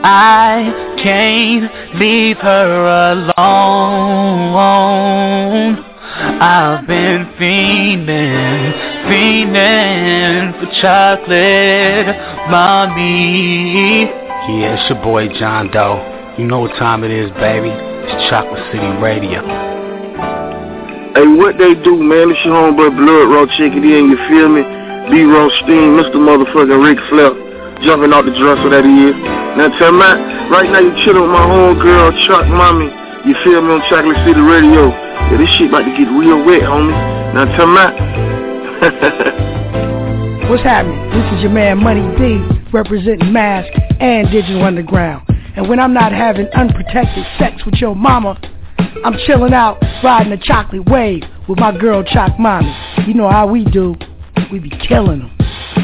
I can't leave her alone. I've been fiending for chocolate, mommy. Yeah, it's your boy John Doe. You know what time it is, baby. It's Chocolate City Radio. Hey, what they do, man? It's your homeboy Blood Raw. Check it in, you feel me? B-Raw Steam, Mr. Motherfucking Ric Flair. Jumping out the dresser that he is. Now tell me, right now you chillin' with my homegirl, Chuck Mommy. You feel me, on Chocolate City Radio. Yeah, this shit about to get real wet, homie. Now tell me. What's happening? This is your man Money D, representing Mask and Digital Underground. And when I'm not having unprotected sex with your mama, I'm chilling out, riding the chocolate wave with my girl Choc Mommy. You know how we do. We be killing them.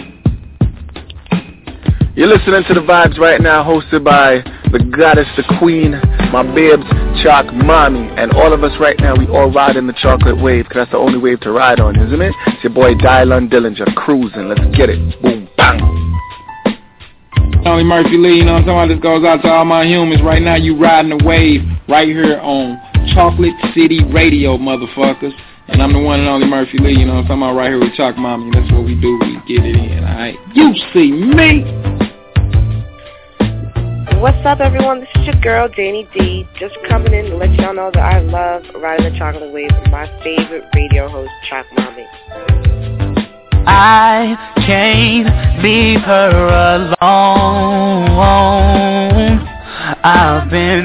You're listening to The Vibes right now, hosted by the goddess, the queen, my babes, Choc Mommy. And all of us right now, we all ride in the chocolate wave, because that's the only wave to ride on, isn't it? It's your boy Dylan Dillinger, cruising. Let's get it. Boom, bang. Tony Murphy Lee, you know what I'm talking about? This goes out to all my humans. Right now, you riding the wave right here on Chocolate City Radio, motherfuckers. And I'm the one and only Murphy Lee, you know what I'm talking about, right here with Choc Mommy. That's what we do, we get it in, alright? You see me! What's up, everyone? This is your girl, Janie D, just coming in to let y'all know that I love riding the chocolate wave with my favorite radio host, Choc Mommy. I can't leave her alone. I've been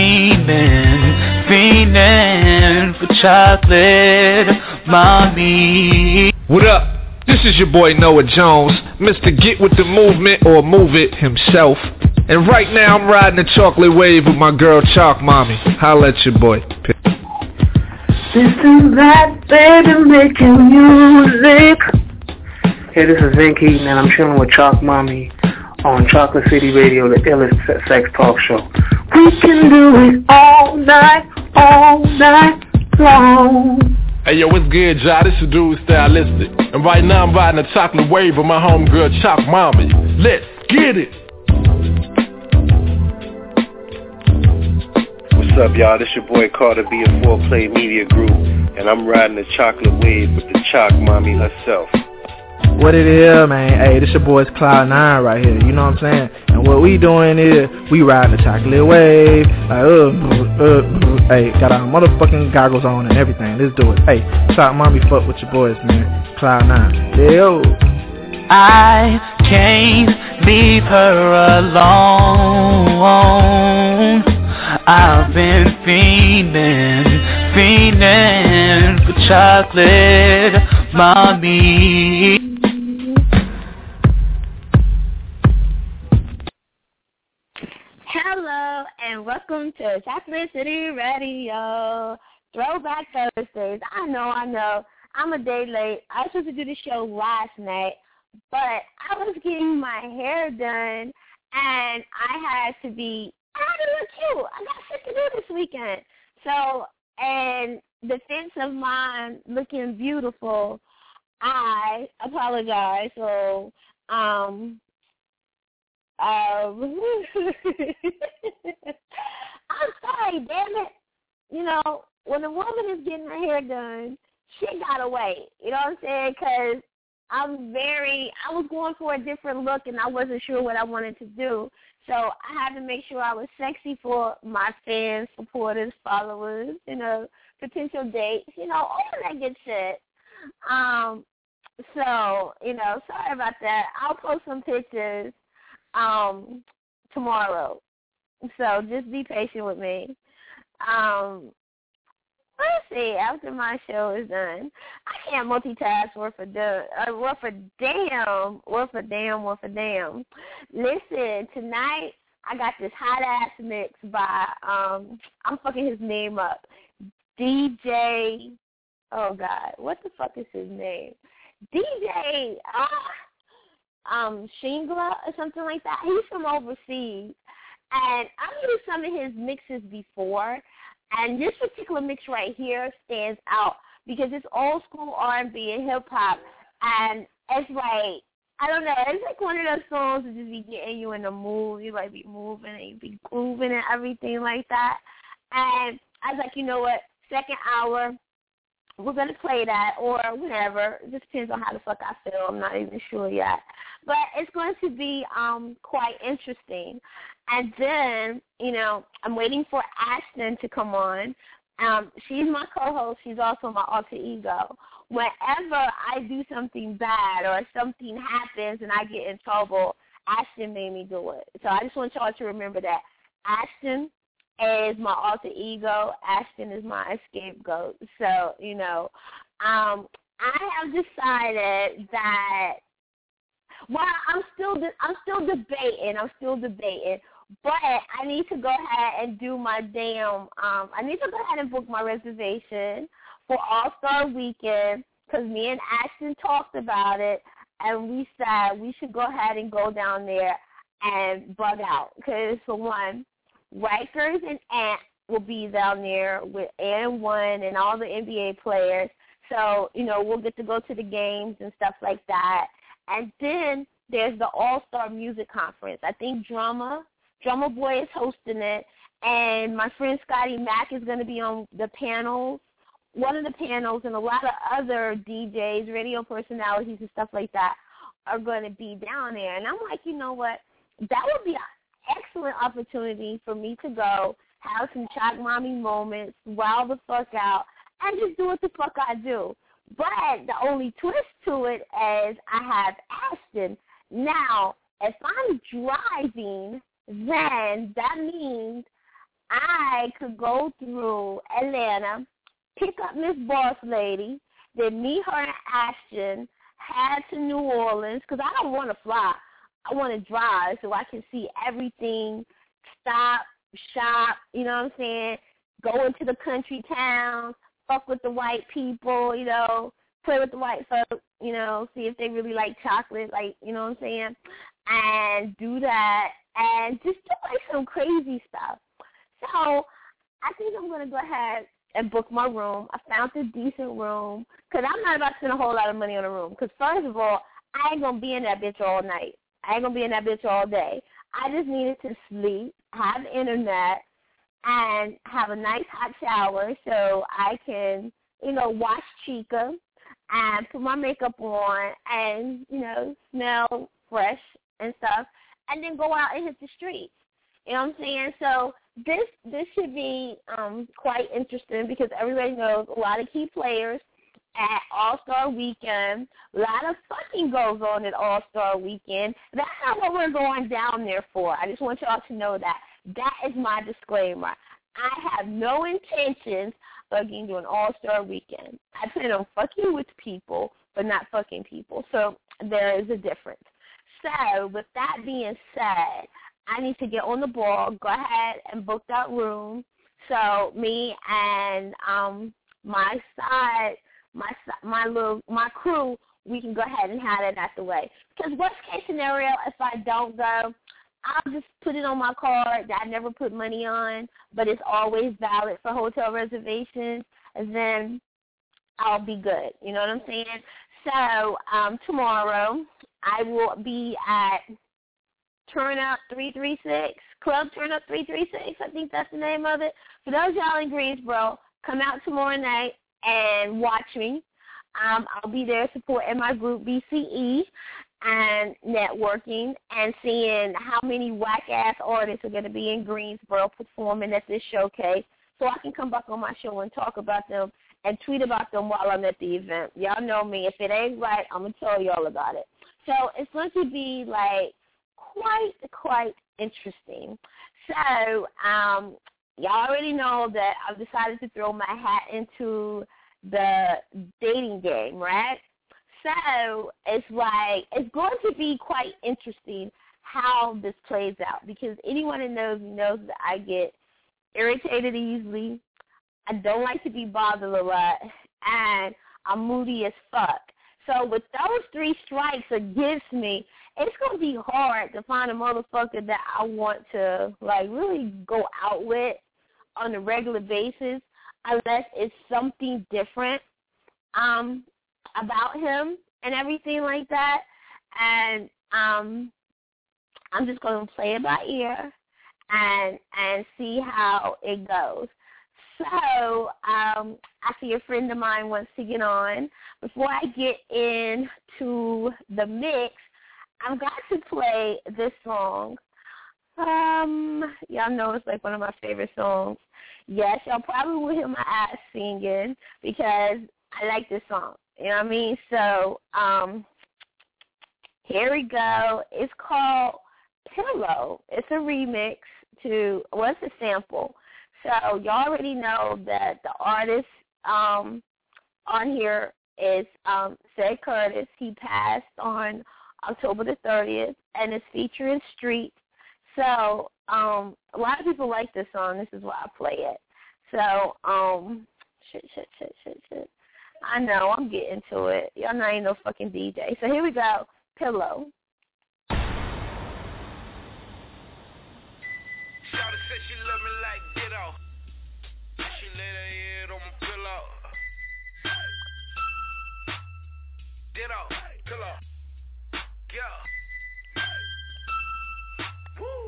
fiending for chocolate, mommy. What up? This is your boy Noah Jones, Mr. Get With The Movement, or Move It himself. And right now I'm riding the chocolate wave with my girl Choc Mommy. Holla at your boy. This is that baby making music. Hey, this is Vin Keaton, and I'm chilling with Choc Mommy on Chocolate City Radio, the illest sex talk show. We can do it all night long. Hey yo, what's good, y'all? This your dude Stylistic, and right now I'm riding a chocolate wave with my homegirl Choc Mommy. Let's get it. What's up, y'all? This your boy Carter B of 4Play Media Group, and I'm riding the chocolate wave with the Choc Mommy herself. What it is, man? Hey, this your boy's Cloud9 right here, you know what I'm saying? And what we doing is, we riding the chocolate wave, like, hey, got our motherfucking goggles on and everything, let's do it. Hey, Choc Mommy, fuck with your boys, man. Cloud9, yo. I can't leave her alone. I've been fiending for chocolate, mommy. Hello and welcome to Chocolate City Radio, Throwback Thursdays. I know, I'm a day late. I was supposed to do the show last night, but I was getting my hair done, and I had to look cute. I got shit to do this weekend. So, in defense of mine looking beautiful, I apologize. So, I'm sorry, damn it. You know, when a woman is getting her hair done, she gotta wait. You know what I'm saying? Because I was going for a different look and I wasn't sure what I wanted to do. So I had to make sure I was sexy for my fans, supporters, followers, you know, potential dates, you know, all of that good shit. So, you know, sorry about that. I'll post some pictures tomorrow. So just be patient with me. Let's see, after my show is done. I can't multitask worth a damn. Listen, tonight I got this hot ass mix by I'm fucking his name up. DJ, oh God, what the fuck is his name? DJ Shingla or something like that. He's from overseas. And I've used some of his mixes before. And this particular mix right here stands out because it's old school R&B and hip hop, and it's like I don't know. It's like one of those songs that just be getting you in the mood. You like be moving and you be grooving and everything like that. And I was like, you know what? Second hour, we're going to play that or whatever. It just depends on how the fuck I feel. I'm not even sure yet. But it's going to be quite interesting. And then, you know, I'm waiting for Ashton to come on. She's my co-host. She's also my alter ego. Whenever I do something bad or something happens and I get in trouble, Ashton made me do it. So I just want y'all to remember that. Ashton is my alter ego. Ashton is my scapegoat. So, you know, I have decided that, well, I'm still debating. But I need to go ahead and do my I need to go ahead and book my reservation for All-Star Weekend because me and Ashton talked about it, and we said we should go ahead and go down there and bug out. Because, for one, Rikers and Ant will be down there with Ant One and all the NBA players. So, you know, we'll get to go to the games and stuff like that. And then there's the All-Star Music Conference. I think Drummer Boy is hosting it, and my friend Scotty Mack is going to be on the panels, one of the panels, and a lot of other DJs, radio personalities and stuff like that are going to be down there. And I'm like, you know what? That would be an excellent opportunity for me to go, have some Chalk Mommy moments, wild the fuck out, and just do what the fuck I do. But the only twist to it is I have Ashton. Now, if I'm driving, then that means I could go through Atlanta, pick up Miss Boss Lady, then meet her and Ashton, head to New Orleans, because I don't want to fly. I want to drive so I can see everything, stop, shop, you know what I'm saying, go into the country towns, fuck with the white people, you know, play with the white folks, you know, see if they really like chocolate, like, you know what I'm saying, and do that, and just do, like, some crazy stuff. So I think I'm going to go ahead and book my room. I found a decent room, because I'm not about to spend a whole lot of money on a room, because first of all, I ain't going to be in that bitch all night. I ain't going to be in that bitch all day. I just needed to sleep, have internet, and have a nice hot shower so I can, you know, watch Chica and put my makeup on and, you know, smell fresh and stuff, and then go out and hit the streets. You know what I'm saying? So this should be quite interesting because everybody knows a lot of key players at All-Star Weekend. A lot of fucking goes on at All-Star Weekend. That's not what we're going down there for. I just want y'all to know that. That is my disclaimer. I have no intentions of getting to an All-Star Weekend. I plan on fucking with people, but not fucking people. So there is a difference. So with that being said, I need to get on the ball, go ahead and book that room. So me and my crew, we can go ahead and have it out the way. Because worst case scenario, if I don't go, I'll just put it on my card that I never put money on, but it's always valid for hotel reservations, and then I'll be good. You know what I'm saying? So tomorrow I will be at Turn Up 336, Club Turn Up 336, I think that's the name of it. For those y'all in Greensboro, come out tomorrow night and watch me. I'll be there supporting my group BCE and networking and seeing how many whack-ass artists are going to be in Greensboro performing at this showcase so I can come back on my show and talk about them and tweet about them while I'm at the event. Y'all know me. If it ain't right, I'm going to tell y'all about it. So it's going to be, like, quite interesting. So y'all already know that I've decided to throw my hat into the dating game, right? So it's like, it's going to be quite interesting how this plays out because anyone that knows me knows that I get irritated easily. I don't like to be bothered a lot, and I'm moody as fuck. So with those three strikes against me, it's going to be hard to find a motherfucker that I want to, like, really go out with on a regular basis unless it's something different about him and everything like that. and I'm just going to play it by ear and see how it goes. So I see a friend of mine wants to get on. Before I get into the mix, I'm going to play this song. Y'all know it's like one of my favorite songs. Yes, y'all probably will hear my ass singing because I like this song. You know what I mean? So here we go. It's called Pillow. It's a remix to, well, it's a sample. So y'all already know that the artist on here is Ced Curtis. He passed on October the 30th, and it's featuring Street. So a lot of people like this song. This is why I play it. So shit. I know, I'm getting to it. Y'all know I ain't no fucking DJ. So here we go. Pillow. Shawty said she love me like ditto. She laid her head on my pillow. Ditto, pillow. Yeah. Woo.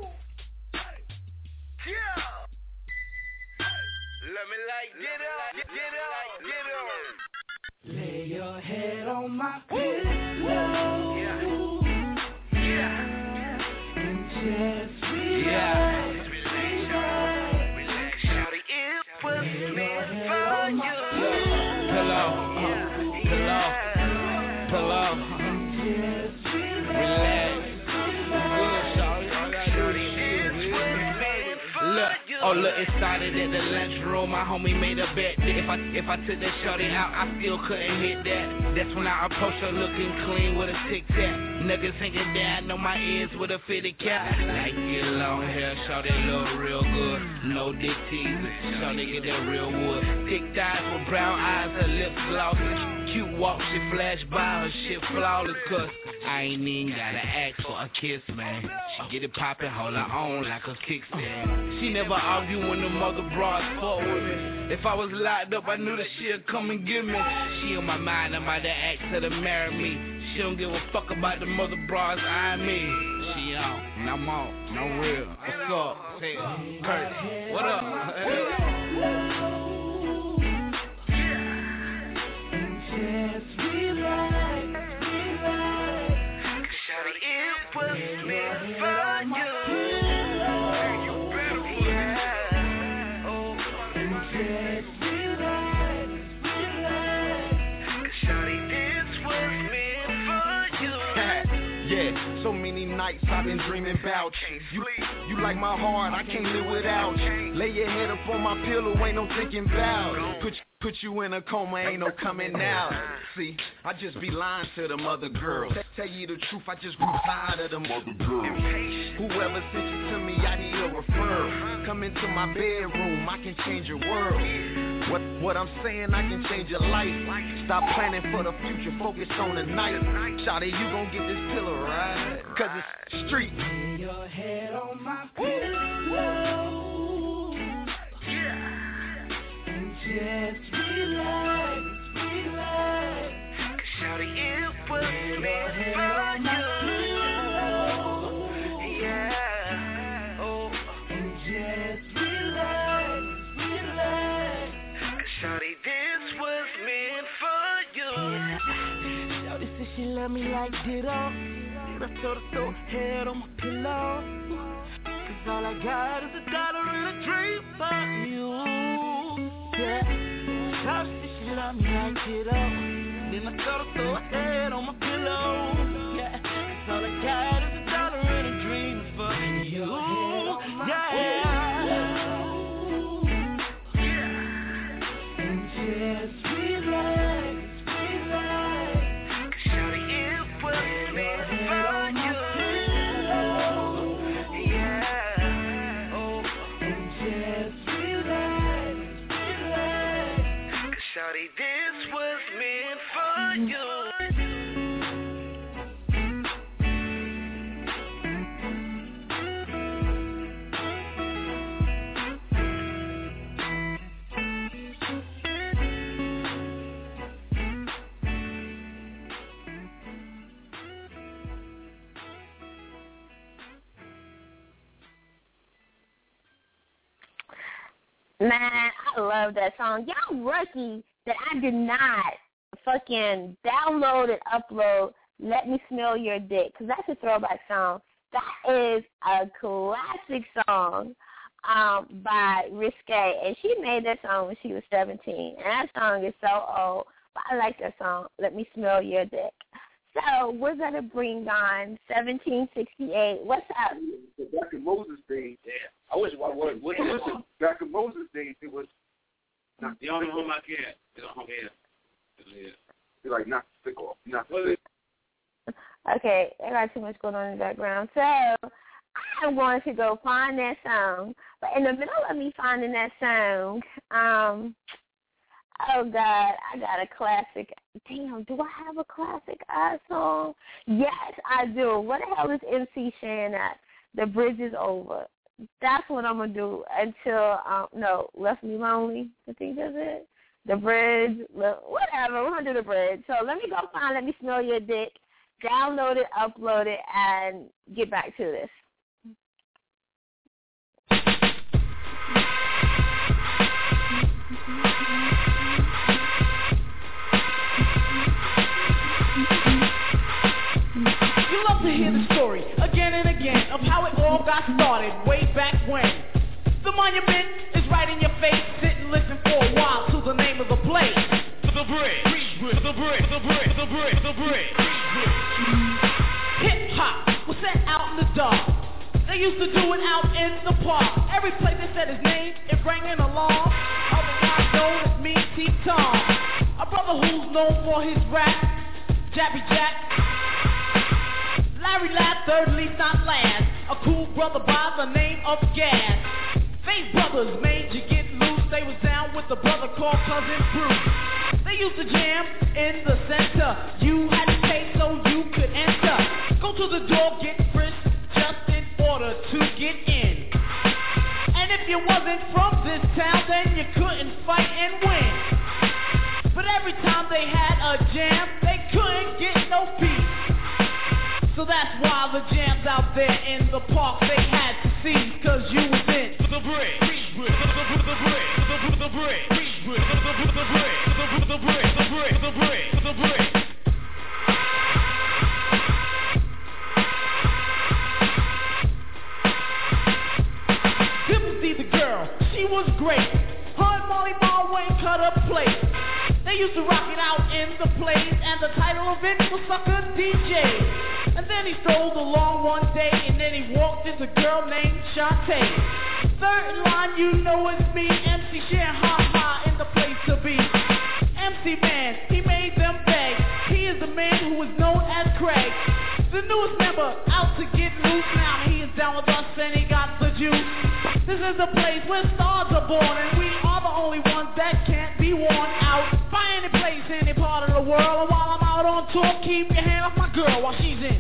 Yeah. Love me like ditto. Lay your head on my pillow. Yeah. And just relax. Oh look, it started at the lunchroom. My homie made a bet that if I took that shorty out, I still couldn't hit that. That's when I approached her looking clean with a tic-tac. Niggas hanging down on my ears with a fitted cap. Like get long hair, shorty look real good. No dick teaser, shorty get that real wood. Thick thighs with brown eyes, her lips glossy. Cute walk, she flash by, her shit flawless. Cause I ain't even gotta ask for a kiss, man. She get it poppin', hold her on like a kickstand. She never argue when the mother bras fuck with me. If I was locked up, I knew that she'd come and get me. She on my mind, I might have asked her to marry me. She don't give a fuck about the mother bras eyeing me. She on, and I'm on, no real. What's up? Say, Kurt, what up? Just relax. Shawty, it was meant for you. So many nights I've been dreaming about you. You like my heart, I can't live without you. Lay your head up on my pillow, ain't no thinking about. Put you in a coma, ain't no coming out. See, I just be lying to them other girls. Tell you the truth, I just grew tired of them other girls. Whoever sent you to me, I need a referral. Come into my bedroom, I can change your world. What I'm saying, I can change your life. Stop planning for the future, focus on the night. Shawty, you gon' get this pillow, right? Cause it's street. Lay your head on my pillow. And just relax. Shawty, it was meant for you. Yeah. Oh. And just relax. Shawty, this was meant for you. Shawty said she love me like ditto. And I told her throw her head on my pillow. Cause all I got is $1 and a dream for you. Yeah. Shawty said she love me like ditto. Then I told her throw her head on my pillow. Yeah. Cause all I got is $1 and a dream for you. Yeah. Just relax. Shawty, it was meant for you. Yeah. Oh. Just relax. Shawty, this was meant for you. Man, I love that song. Y'all lucky that I did not fucking download and upload Let Me Smell Your Dick, because that's a throwback song. That is a classic song by Risque, and she made that song when she was 17. And that song is so old, but I like that song, Let Me Smell Your Dick. So we're going to bring on 1768. What's up? Back in Moses' days, I wish I would. Listen, back in Moses' days, it was not the only home I can. It's a home here. You're like, knock the stick off. Knock the stick. Okay, I got too much going on in the background. So I'm going to go find that song. But in the middle of me finding that song, oh, God, I got a classic. Damn, do I have a classic song? Yes, I do. What the hell is MC Shan at? The Bridge is Over. That's what I'm going to do until, Left Me Lonely. I think that's it. The Bridge, whatever. We're going to do The Bridge. So let me go find Let Me Smell Your Dick, download it, upload it, and get back to this. You love to hear the story again and again of how it all got started way back when. The monument is right in your face. Sit and listen for a while to the name of the place. The Bridge, the Bridge, the Bridge, the Bridge, the Bridge. Hip hop was set out in the dark. They used to do it out in the park. Every place they said his name, it rang an alarm. Otherwise known as me, T-Tom. A brother who's known for his rap, Jabby Jack, Larry Laugh, third least not last. A cool brother by the name of Gas. They brothers made you get loose. They was down with a brother called Cousin Bruce. They used to jam in the center. You had to pay so you could enter. Go to the door, get frisked, just in order to get in. And if you wasn't from this town, then you couldn't fight and win. But every time they had a jam, they couldn't get no peace. So that's why the jams out there in the park they had to see, cause you was in the Bridge, the Bridge, the Bridge, the Bridge, the Bridge, the Bridge, the Bridge. Dimple D the girl, she was great. Her and Molly Marway cut a plate. They used to rock it out in the place, and the title of it was Sucker DJ. And then he strolled along one day, and then he walked into a girl named Shantae. Third line, you know it's me, MC Shan, ha in the place to be. MC Man, he made them beg. He is the man who is known as Craig. The newest member out to get loose. Now he is down with us and he got the juice. This is the place where stars are born, and we are the only ones that can't be worn out by any place, any part of the world. And while I'm out on tour, keep your hand off my girl while she's in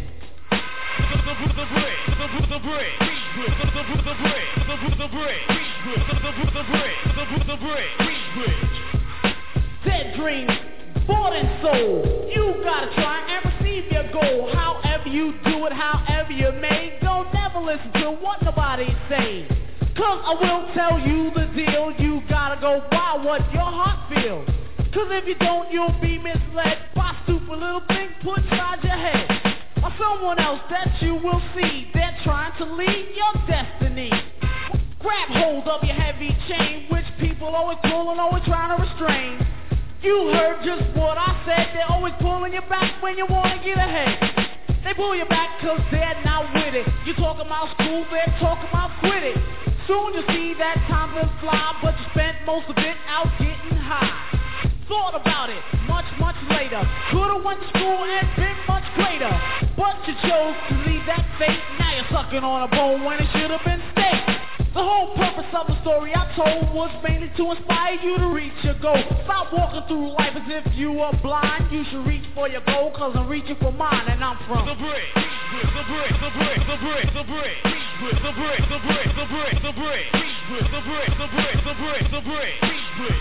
Dead dreams, bought and sold. You gotta try and receive your goal. However you do it, however you may. Don't never listen to what nobody say, cause I will tell you the deal. You gotta go by what your heart feels, cause if you don't, you'll be misled by stupid little things put inside your head, or someone else that you will see. They're trying to lead your destiny. Grab hold of your heavy chain, which people always pull and always trying to restrain. You heard just what I said. They're always pulling you back when you want to get ahead. They pull you back cause they're not with it. You talking about school, they're talking about quit it. Soon you'll see that time will fly, but you spent most of it out getting high. Thought about it much later. Could've went to school and been much greater, but you chose to leave that fate. Now you're sucking on a bone when it should've been steak. The whole purpose of the story I told was mainly to inspire you to reach your goal. Stop walking through life as if you were blind. You should reach for your goal, cause I'm reaching for mine, and I'm from the Bridge, the Bridge, the Bridge, the Bridge, the Bridge, the Bridge, the Bridge, the Bridge, the Bridge, the Bridge, the Bridge, the Bridge, the Bridge.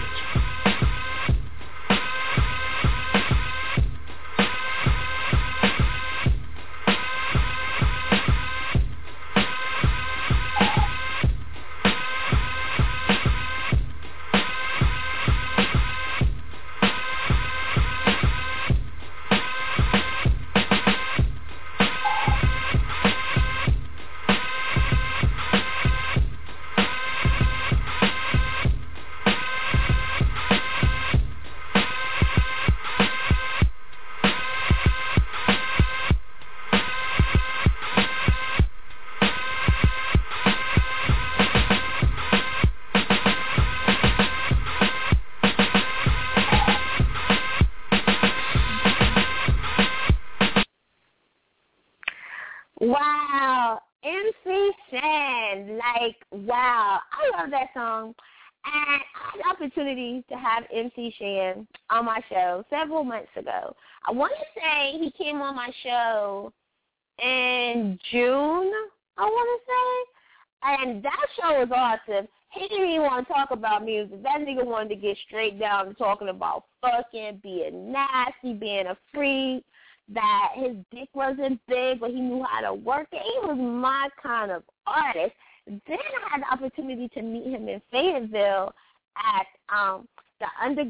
Station. Like, wow. I love that song. And I had the opportunity to have MC Shan on my show several months ago. I want to say he came on my show in June, I want to say. And that show was awesome. He didn't even want to talk about music. That nigga wanted to get straight down to talking about fucking, being nasty, being a freak, that his dick wasn't big, but he knew how to work it. He was my kind of artist. Then I had the opportunity to meet him in Fayetteville at the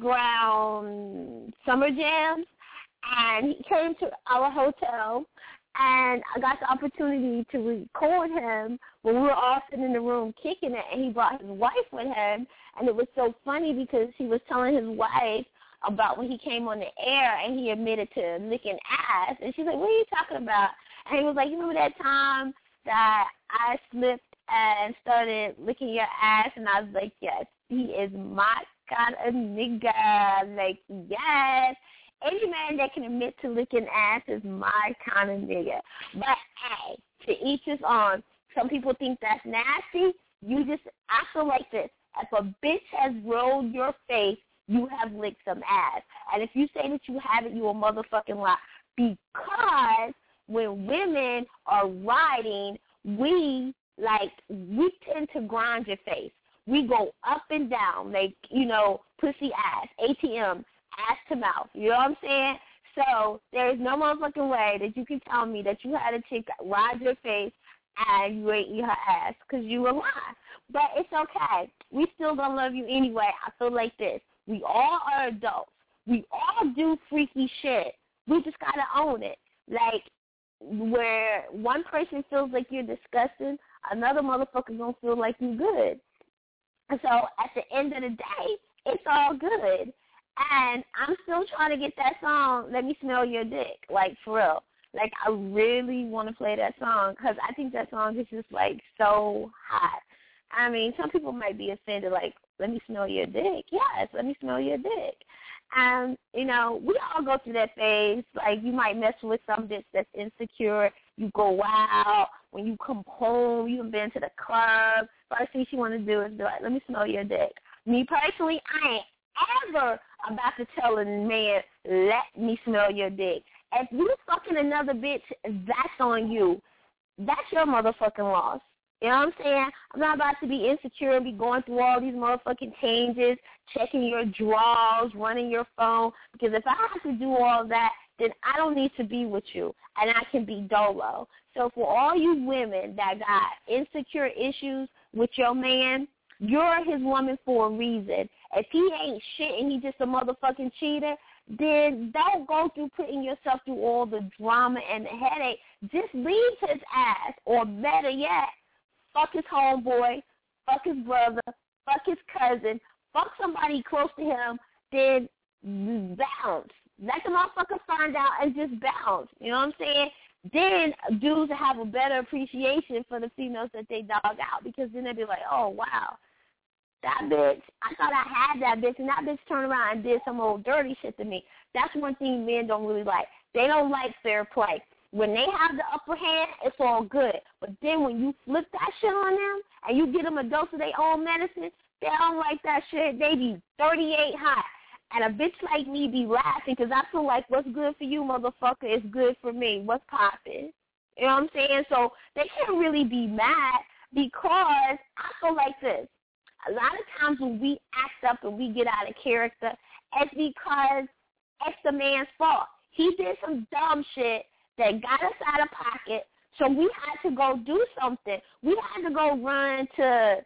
Underground Summer Jams, and he came to our hotel, and I got the opportunity to record him when we were all sitting in the room kicking it, and he brought his wife with him, and it was so funny because he was telling his wife about when he came on the air and he admitted to licking ass, and she's like, what are you talking about? And he was like, you remember that time that I slipped and started licking your ass? And I was like, yes, he is my kind of nigga. Like, yes. Any man that can admit to licking ass is my kind of nigga. But, hey, to each his own. Some people think that's nasty. I feel like this. If a bitch has rolled your face, you have licked some ass. And if you say that you haven't, you a motherfucking lie. Because when women are riding, we tend to grind your face. We go up and down, like, pussy ass, ATM, ass to mouth. You know what I'm saying? So there's no motherfucking way that you can tell me that you had a chick ride your face and you ain't eat her ass because you a lie. But it's okay. We still gonna love you anyway. I feel like this. We all are adults. We all do freaky shit. We just gotta own it. Like, where one person feels like you're disgusting, another motherfucker gonna feel like you good. And so at the end of the day, it's all good. And I'm still trying to get that song, Let Me Smell Your Dick, like, for real. Like, I really want to play that song because I think that song is just, like, so hot. I mean, some people might be offended, like, let me smell your dick. Yes, let me smell your dick. And, we all go through that phase. Like, you might mess with some bitch that's insecure. You go out. When you come home, you haven't been to the club. First thing she want to do is be like, let me smell your dick. Me personally, I ain't ever about to tell a man, let me smell your dick. If you fucking another bitch, that's on you. That's your motherfucking loss. You know what I'm saying? I'm not about to be insecure and be going through all these motherfucking changes, checking your drawers, running your phone. Because if I have to do all that, then I don't need to be with you, and I can be dolo. So for all you women that got insecure issues with your man, you're his woman for a reason. If he ain't shit and he just a motherfucking cheater, then don't go through putting yourself through all the drama and the headache. Just leave his ass, or better yet, fuck his homeboy, fuck his brother, fuck his cousin, fuck somebody close to him, then bounce. Let the motherfucker find out and just bounce. You know what I'm saying? Then dudes have a better appreciation for the females that they dog out, because then they'll be like, oh, wow, that bitch, I thought I had that bitch, and that bitch turned around and did some old dirty shit to me. That's one thing men don't really like. They don't like fair play. When they have the upper hand, it's all good. But then when you flip that shit on them and you get them a dose of their own medicine, they don't like that shit. They be 38 hot. And a bitch like me be laughing because I feel like what's good for you, motherfucker, is good for me. What's poppin'? You know what I'm saying? So they can't really be mad because I feel like this. A lot of times when we act up and we get out of character, it's because it's the man's fault. He did some dumb shit that got us out of pocket, so we had to go do something. We had to go run to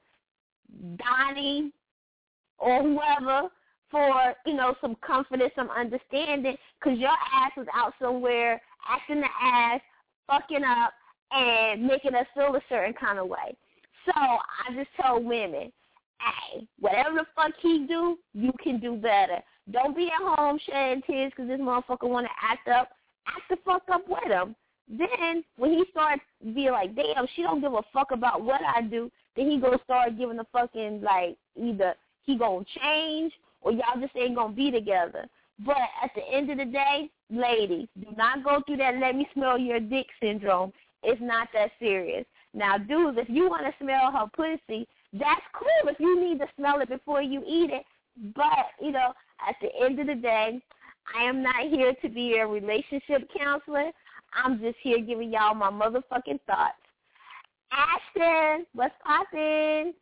Donnie or whoever for, some comfort and some understanding, because your ass was out somewhere acting the ass, fucking up, and making us feel a certain kind of way. So I just tell women, hey, whatever the fuck he do, you can do better. Don't be at home shedding tears because this motherfucker want to act up. Act the fuck up with him. Then when he starts being like, damn, she don't give a fuck about what I do, then he gonna start giving a fucking, like, either he gonna change or y'all just ain't gonna be together. But at the end of the day, ladies, do not go through that let me smell your dick syndrome. It's not that serious. Now, dudes, if you want to smell her pussy, that's cool if you need to smell it before you eat it. But, you know, at the end of the day, I am not here to be a relationship counselor. I'm just here giving y'all my motherfucking thoughts. Ashton, what's poppin'?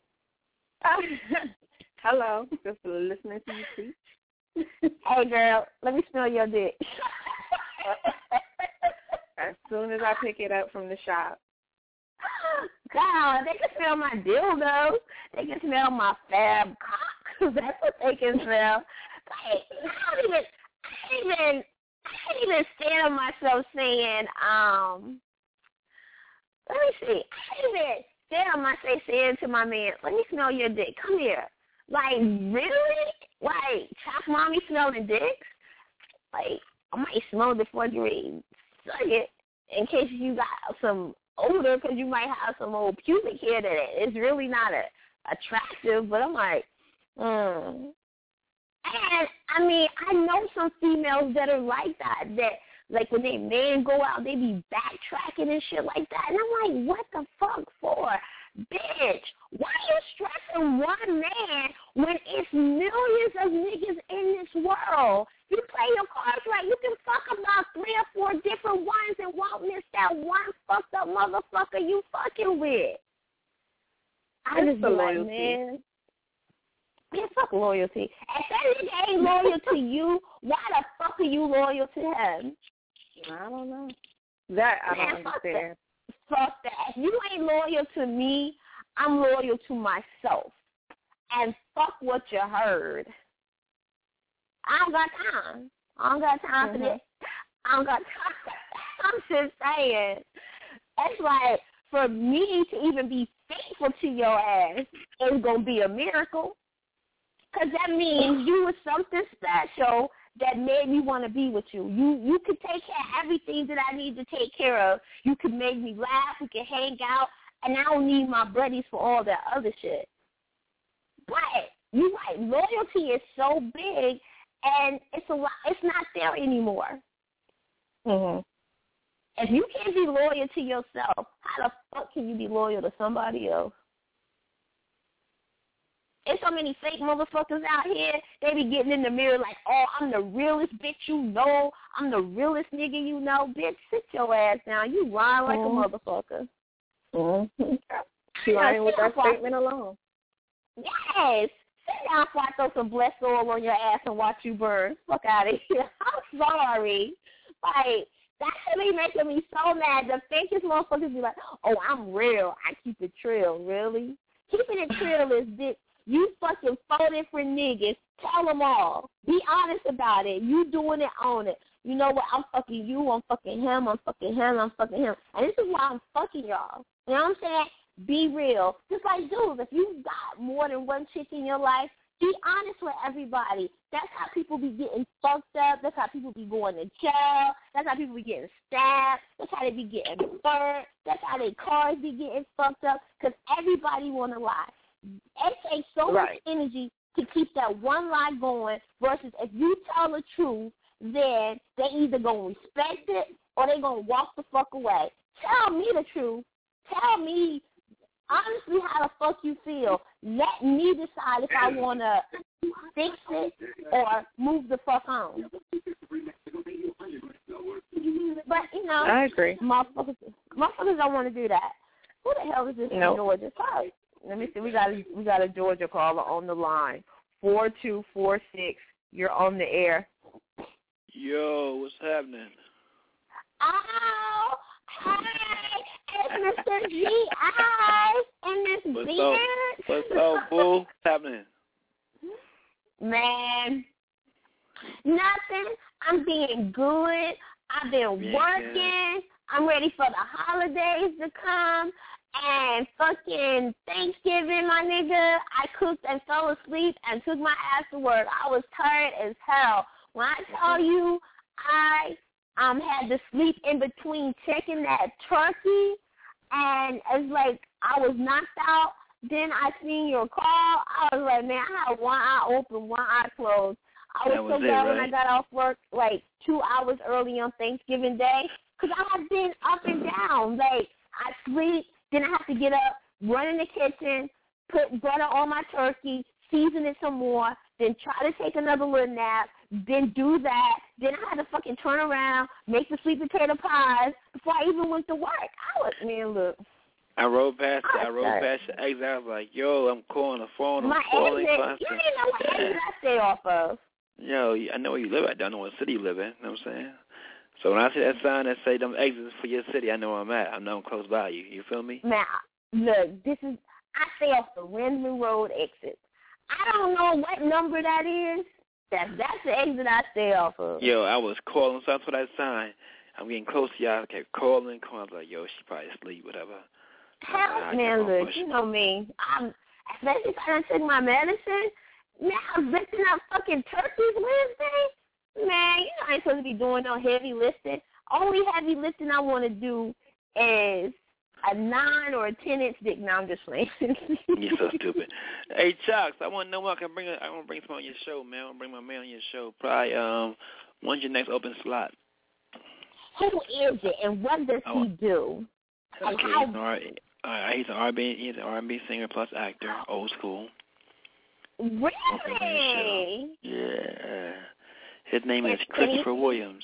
Hello, just listening to you preach. Hey, girl, let me smell your dick. As soon as I pick it up from the shop. God, they can smell my dildo. They can smell my fab cock. That's what they can smell. Like, I can't even stand on myself saying, let me see. I can't even stand on myself saying to my man, let me smell your dick. Come here. Like, really? Like, Chop Mommy smelling dicks? Like, I might smell it before you read. Suck it in case you got some odor, because you might have some old pubic hair that is really not attractive. But I'm like, And, I mean, I know some females that are like that, like, when they men go out, they be backtracking and shit like that. And I'm like, what the fuck for? Bitch, why you stressing one man when it's millions of niggas in this world? You play your cards right, you can fuck about 3 or 4 different ones and won't miss that one fucked up motherfucker you fucking with. I just be like, man, fuck loyalty. If that nigga ain't loyal to you, why the fuck are you loyal to him? I don't know. That I don't understand. Fuck that. If you ain't loyal to me, I'm loyal to myself. And fuck what you heard. I don't got time. I don't got time for this. I don't got time. I'm just saying. It's like, for me to even be faithful to your ass, it's going to be a miracle. Because that means you were something special that made me want to be with you. You could take care of everything that I need to take care of. You could make me laugh. We could hang out. And I don't need my buddies for all that other shit. But you're right. Loyalty is so big, and it's not there anymore. If you can't be loyal to yourself, how the fuck can you be loyal to somebody else? There's so many fake motherfuckers out here, they be getting in the mirror like, oh, I'm the realest bitch you know. I'm the realest nigga you know. Bitch, sit your ass down. You lying like a motherfucker. She lying with that statement alone. Yes. Sit down before I throw some blessed oil on your ass and watch you burn. Fuck out of here. I'm sorry. Like, that should be making me so mad. The fakest motherfuckers be like, oh, I'm real. I keep it trill. Really? Keeping it trill is dick. You fucking 4 different niggas. Tell them all. Be honest about it. You doing it, own it. You know what? I'm fucking you. I'm fucking him. I'm fucking him. I'm fucking him. And this is why I'm fucking y'all. You know what I'm saying? Be real. Just like dudes, if you got more than one chick in your life, be honest with everybody. That's how people be getting fucked up. That's how people be going to jail. That's how people be getting stabbed. That's how they be getting burnt. That's how their cars be getting fucked up, because everybody want to lie. It takes so much energy to keep that one lie going versus if you tell the truth, then they either going to respect it or they going to walk the fuck away. Tell me the truth. Tell me honestly how the fuck you feel. Let me decide if I want to fix it or move the fuck on. But, you know, I agree. Motherfuckers don't want to do that. Who the hell is this in Georgia? Sorry. Let me see. We got a Georgia caller on the line. 4246. You're on the air. Yo, what's happening? Oh, hey, it's Mr. G.I. and Miss Beard. What's up, boo? What's happening? Man, nothing. I'm being good. I've been working. I'm ready for the holidays to come. And fucking Thanksgiving, my nigga, I cooked and fell asleep and took my ass to work. I was tired as hell. When I tell you I had to sleep in between checking that turkey, and it's like I was knocked out. Then I seen your call. I was like, man, I had one eye open, one eye closed. I was so glad when I got off work like 2 hours early on Thanksgiving Day, because I have been up and down. Like, I sleep, Then I have to get up, run in the kitchen, put butter on my turkey, season it some more, then try to take another little nap, then do that. Then I had to fucking turn around, make the sweet potato pies before I even went to work. Look. I rode past the exit. I was like, yo, I'm calling the phone. I'm calling. You didn't know what exit I stay off of. Yo, I know where you live at. I don't know what city you live in. You know what I'm saying? So when I see that sign that say them exits for your city, I know where I'm at. I know I'm close by you. You feel me? Now, look, I stay off the Renman Road exit. I don't know what number that is. That's the exit I stay off of. Yo, I was calling, so I saw that sign. I'm getting close to y'all. I kept calling. I was like, yo, she probably asleep, whatever. Hell, man, look, you know me. Especially if I done took my medicine. Man, I was lifting up fucking turkeys Wednesday. Man, you know I ain't supposed to be doing no heavy lifting. Only heavy lifting I want to do is a 9 or a 10-inch dick. No, I'm just playing. You're so stupid. Hey, Chucks, I want to know what I want to bring someone on your show, man. I want to bring my man on your show. Probably, when's your next open slot? Who is it, and what does he do? Okay, he's an R&B singer plus actor, old school. Really? Yeah. His name is Christopher Williams.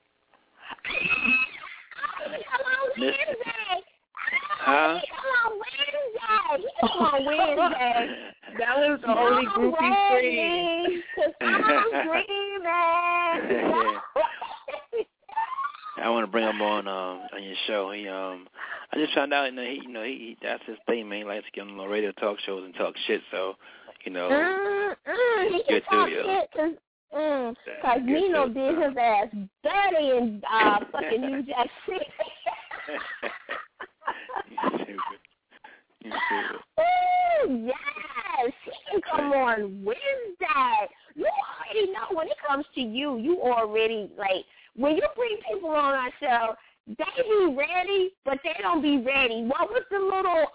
Huh? Come on Wednesday. That was the only groupie free. I'm dreaming. I want to bring him on your show. I just found out, he that's his thing, man. He likes to get on the radio talk shows and talk shit. So, he can talk shit because Nino did his ass dirty in fucking New Jack City. Oh yes, he can come on Wednesday. You already know when it comes to you. You already when you bring people on our show, they be ready, but they don't be ready. What was the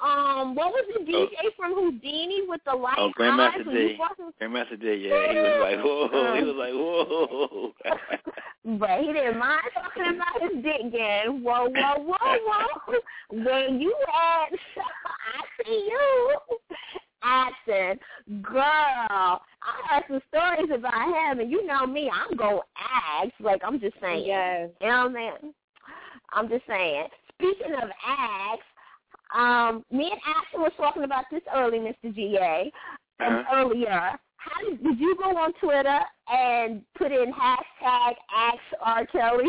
DJ from Houdini with the light eyes? Grandmaster D. Grandmaster D, yeah. He was like, whoa. He was like, whoa. But he didn't mind talking about his dick again. Whoa. Where you at? I see you. Accent. Girl, I heard some stories about him, and you know me, I'm going to ask. I'm just saying. Yes. You know what I mean? I'm just saying. Speaking of acts, me and Ashton was talking about this early, Mr. GA, earlier. Did you go on Twitter and put in hashtag #AskRKelly?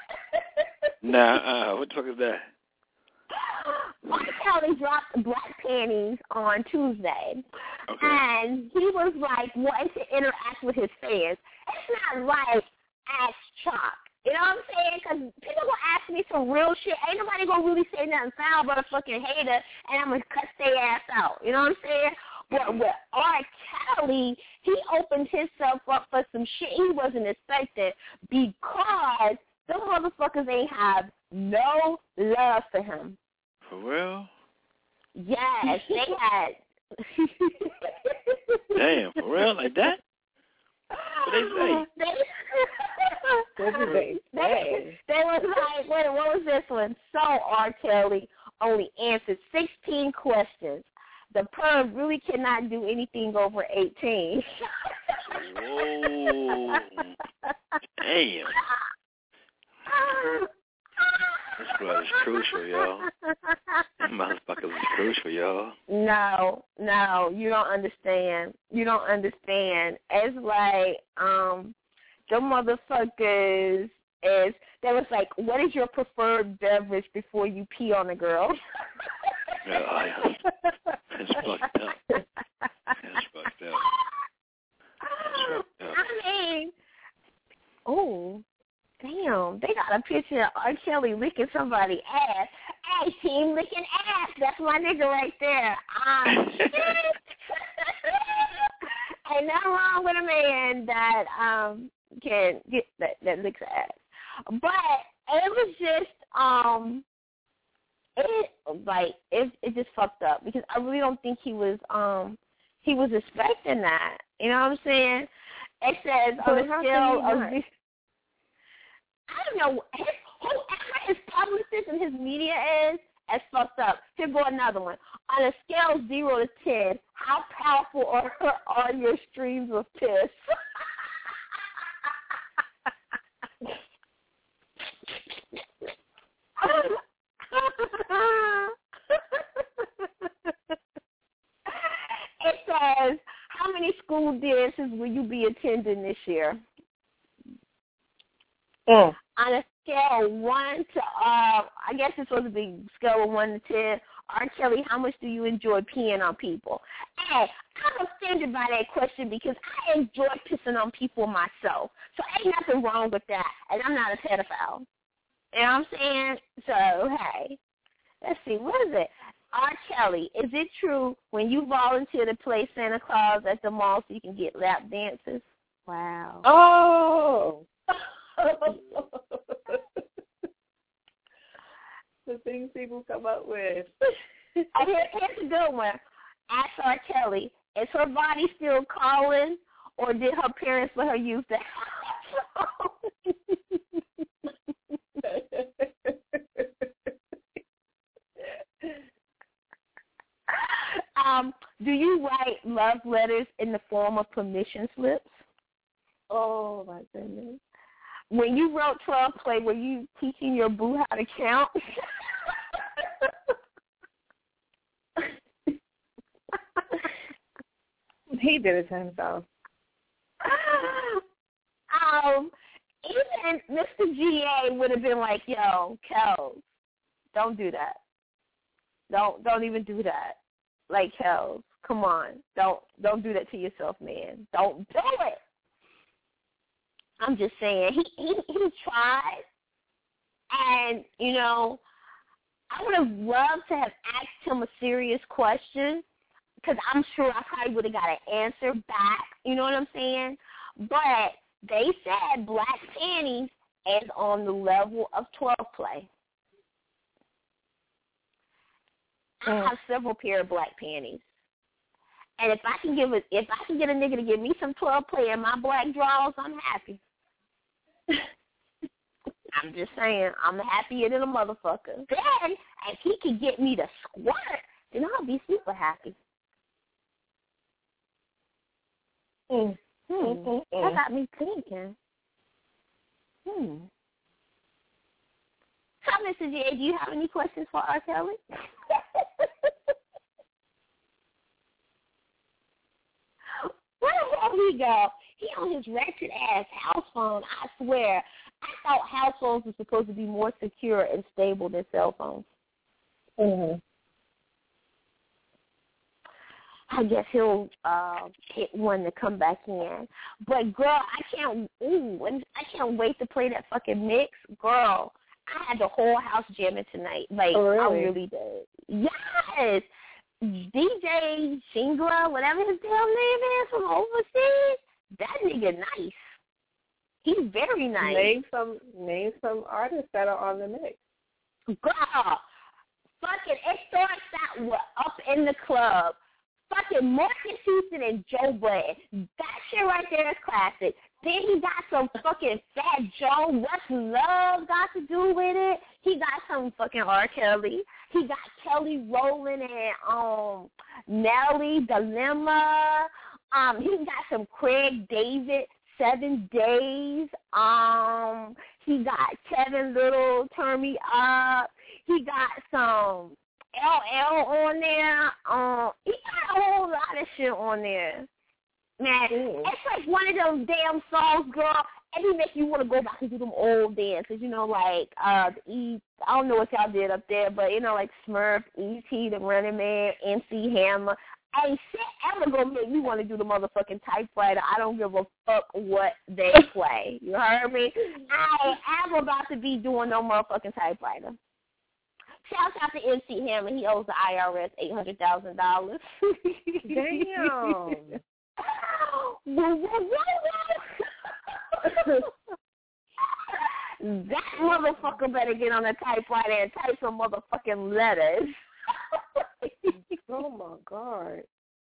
Nah, what the fuck is that? R. Kelly dropped Black Panties on Tuesday, and he was wanting to interact with his fans. It's not like Ask Chalk. You know what I'm saying? Because people going to ask me some real shit. Ain't nobody going to really say nothing foul but a fucking hater, and I'm going to cut their ass out. You know what I'm saying? But with R. Kelly, he opened himself up for some shit he wasn't expecting because the motherfuckers ain't have no love for him. For real? Yes, they had. Damn, for real? Like that? What they say? What did they say? They was like, wait, what was this one? So R. Kelly only answered 16 questions. The perv really cannot do anything over 18. Whoa. Damn. This blood is crucial, y'all. Motherfuckers is crucial, y'all. No, you don't understand. It's like, the motherfuckers they was like, what is your preferred beverage before you pee on a girl? That's fucked up. That's fucked up. I mean, oh, damn, they got a picture of R. Kelly licking somebody's ass. Hey, team licking ass. That's my nigga right there. Ain't nothing wrong with a man that can get that licks ass. But it was just it just fucked up because I really don't think he was expecting that. You know what I'm saying? It says on the scale of this, I don't know whoever his publicist and his media is. That's fucked up. Here go another one. On a scale of 0 to 10, how powerful are your streams of piss? It says, how many school dances will you be attending this year? On a scale of 1 to, I guess it's supposed to be scale of 1 to 10, R. Kelly, how much do you enjoy peeing on people? Hey, I'm offended by that question because I enjoy pissing on people myself. So ain't nothing wrong with that. And I'm not a pedophile. You know what I'm saying? So, hey, let's see. What is it? R. Kelly, is it true when you volunteer to play Santa Claus at the mall so you can get lap dances? Wow. Oh. The things people come up with. Here's a good one. Ask R. Kelly, is her body still calling, or did her parents let her use the house? Do you write love letters in the form of permission slips? Oh, my goodness. When you wrote 12 Play, were you teaching your boo how to count? He did it to himself. Even Mr. G.A. would have been like, yo, Kels, don't do that. Don't even do that. Like, Kels, come on. Don't do that to yourself, man. Don't do it. I'm just saying, he tried, and, you know, I would have loved to have asked him a serious question, because I'm sure I probably would have got an answer back, you know what I'm saying? But they said black panties is on the level of 12 Play. I have several pair of black panties. And if I can get a nigga to give me some 12 Play in my black drawers, I'm happy. I'm just saying, I'm happier than a motherfucker. Then, if he could get me to squirt, then I'll be super happy. That got me thinking. So, Mr. J, do you have any questions for R. Kelly? Where the hell he go? He on his wretched ass house phone. I swear, I thought house phones were supposed to be more secure and stable than cell phones. I guess he'll hit one to come back in. But girl, I can't wait to play that fucking mix. Girl, I had the whole house jamming tonight. Like, oh, really? I really did. Yes. DJ Shingler, whatever his damn name is from overseas, that nigga nice. He's very nice. Name some artists that are on the mix. Girl, fucking it starts out with Up in the Club. Fucking Marcus Houston and Joe Budden. That shit right there is classic. Then he got some fucking Fat Joe. What's Love got to do with it? He got some fucking R. Kelly. He got Kelly Rowland and Nelly Dilemma. He got some Craig David, 7 Days. He got Kevin Little, Turn Me Up. He got some LL on there. He got a whole lot of shit on there. Man, it's like one of those damn songs, girl, and he make you want to go back and do them old dances, you know, like I don't know what y'all did up there, but, you know, like Smurf, E.T., The Running Man, MC Hammer. Ain't shit ever gonna make me want to do the motherfucking typewriter. I don't give a fuck what they play. You heard me? I ain't ever about to be doing no motherfucking typewriter. Shout out to MC Hammer. He owes the IRS $800,000. Damn. That motherfucker better get on a typewriter and type some motherfucking letters. Oh my God.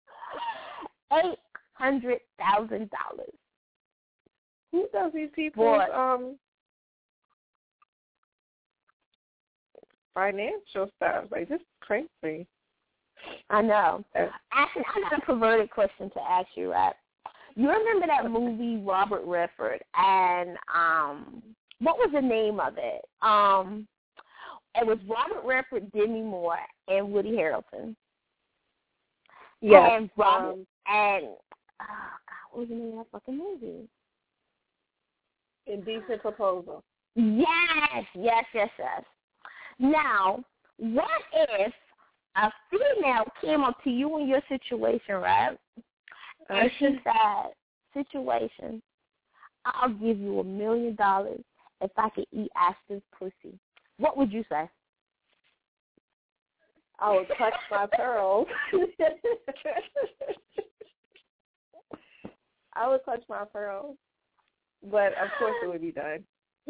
$800,000. Who does these people's financial stuff. Like, this is crazy. I know. Actually, I got a perverted question to ask you, right? You remember that movie Robert Redford and what was the name of it? It was Robert Redford, Demi Moore, and Woody Harrelson. Yes. And Robert and what was the name of that fucking movie? Indecent Proposal. Yes. Now, what if a female came up to you in your situation, right? And she said, situation, I'll give you $1 million if I could eat Ashton's pussy. What would you say? I would clutch my pearls. I would clutch my pearls. But, of course, it would be done.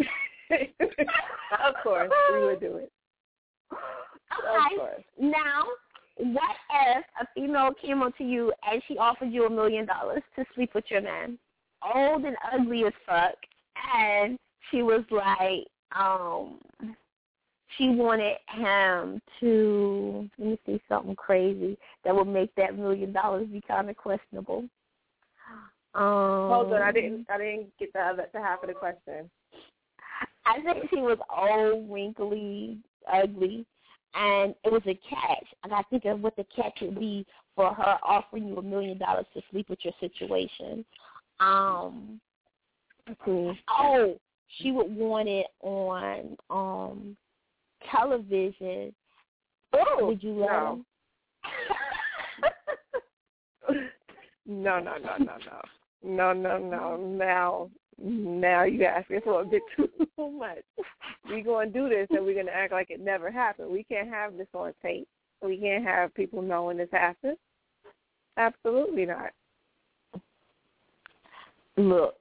Of course, we would do it. Okay. Of course. Now, what if a female came up to you and she offered you $1 million to sleep with your man? Old and ugly as fuck. And she was like, she wanted him to, let me see, something crazy that would make that $1 million be kind of questionable. Hold on, I didn't get the half of the question. I think she was old, wrinkly, ugly, and it was a catch. I got to think of what the catch would be for her offering you $1 million to sleep with your situation. She would want it on television. Oh, would you let her? No. Now you asking for a bit too much. We're going to do this and we're going to act like it never happened. We can't have this on tape. We can't have people knowing this happened. Absolutely not. Look,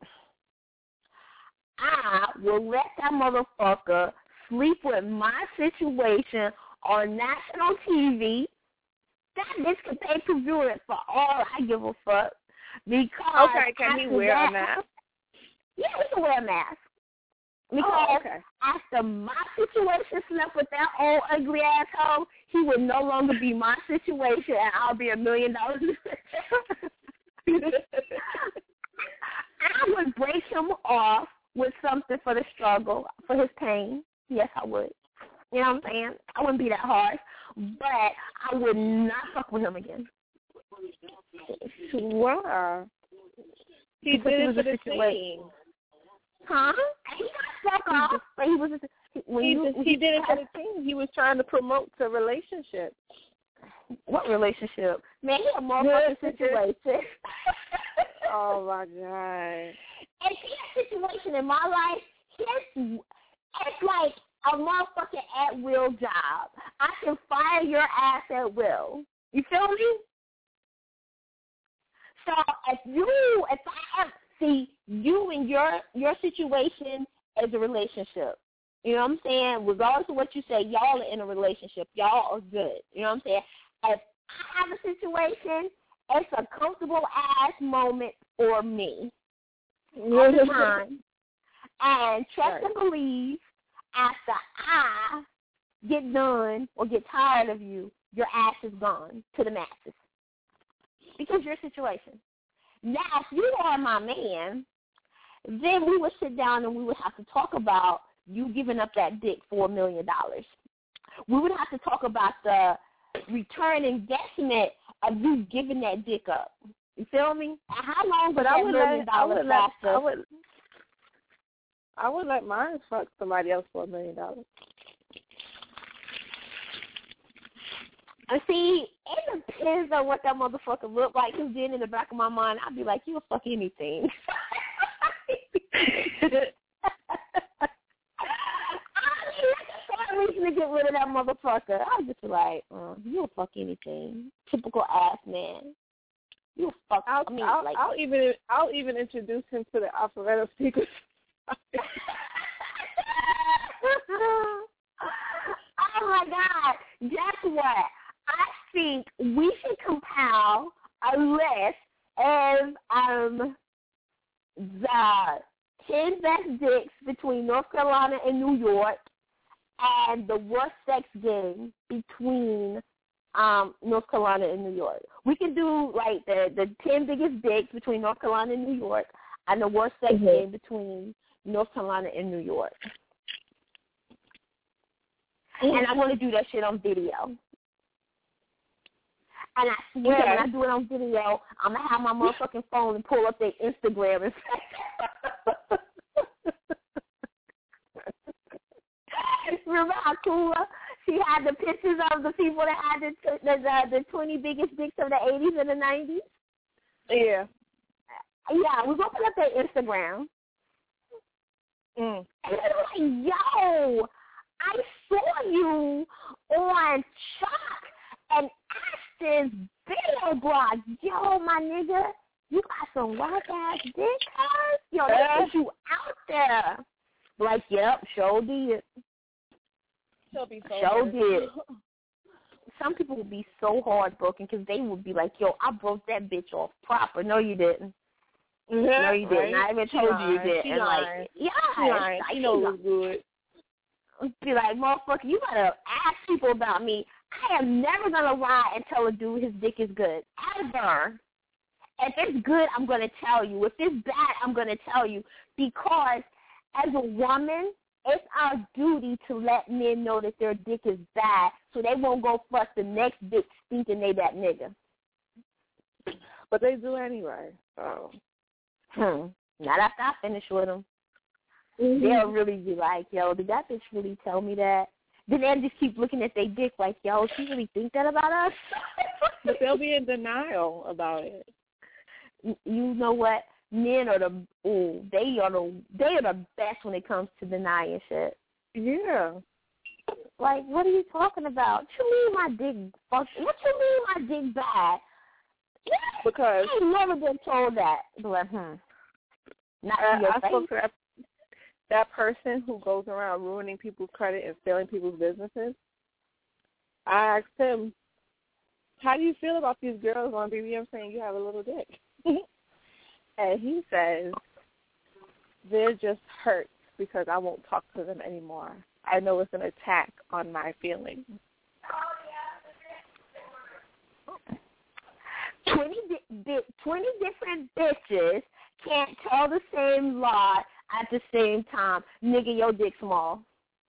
I will let that motherfucker sleep with my situation on national TV. That bitch can pay per view it for all I give a fuck. Because can he wear a mask? Yeah, he can wear a mask. Because after my situation slept with that old ugly asshole, he would no longer be my situation and I'll be $1 million. I would break him off with something for the struggle, for his pain. Yes, I would. You know what I'm saying? I wouldn't be that harsh, but I would not fuck with him again. Wow. He did it for the team. Huh? He got stuck off, but he was. He did it for the team. He was trying to promote the relationship. What relationship? Man, he a motherfucking situation. Oh my God. And see that situation in my life, it's like a motherfucking at-will job. I can fire your ass at will. You feel me? So if I see you and your situation as a relationship, you know what I'm saying? Regardless of what you say, y'all are in a relationship. Y'all are good. You know what I'm saying? If I have a situation, it's a comfortable ass moment for me. All the time. And trust and believe, after I get done or get tired of you, your ass is gone to the masses. Because your situation. Now, if you are my man, then we would sit down and we would have to talk about you giving up that dick for $1 million. We would have to talk about the return investment of you giving that dick up. You feel me? How long would that $1 million last us? I would let mine fuck somebody else for $1 million. See, it depends on what that motherfucker look like. Because then in the back of my mind, I'd be like, you'll fuck anything. I reason to get rid of that motherfucker. I'd just be like, you'll fuck anything. Typical ass man. You'll fuck. I'll even introduce him to the Alpharetta speakers. Oh my God! Guess what? I think we should compile a list of the 10 best dicks between North Carolina and New York, and the worst sex game between North Carolina and New York. We can do like the 10 biggest dicks between North Carolina and New York, and the worst sex game between North Carolina and New York. And I want to do that shit on video. And I swear, when I do it on video, I'm going to have my motherfucking phone and pull up their Instagram and say, remember how cool she had the pictures of the people that had the 20 biggest dicks of the 80s and the 90s? Yeah. Yeah, we opened up their Instagram. And they were like, yo, I saw you on Chalk and Ashton's video blog. Yo, my nigga, you got some whack-ass dick, cuz? Yo, they put you out there. Like, yep, sure did. Sure did. Some people would be so heartbroken because they would be like, yo, I broke that bitch off proper. No, you didn't. Mm-hmm. No, you didn't. I even told you did. She and lying. Like, she knows it was good. Be like, motherfucker, you gotta ask people about me. I am never gonna lie and tell a dude his dick is good. Ever. If it's good, I'm gonna tell you. If it's bad, I'm gonna tell you. Because as a woman, it's our duty to let men know that their dick is bad so they won't go fuck the next dick thinking they that nigga. But they do anyway, so. Not after I finish with them. They'll really be like, yo, did that bitch really tell me that? Then they'll just keep looking at their dick like, yo, she really think that about us? But they'll be in denial about it. You know what? Men are they are the best when it comes to denying shit. Yeah. Like, what are you talking about? What you mean my dick fucked? What you mean my dick bad? Because I ain't never been told that. But, not in your I face. spoke to that person who goes around ruining people's credit and stealing people's businesses. I asked him, how do you feel about these girls on BBM saying you have a little dick? And he says, they're just hurt because I won't talk to them anymore. I know it's an attack on my feelings. 20 different bitches can't tell the same lie at the same time. Nigga, your dick small.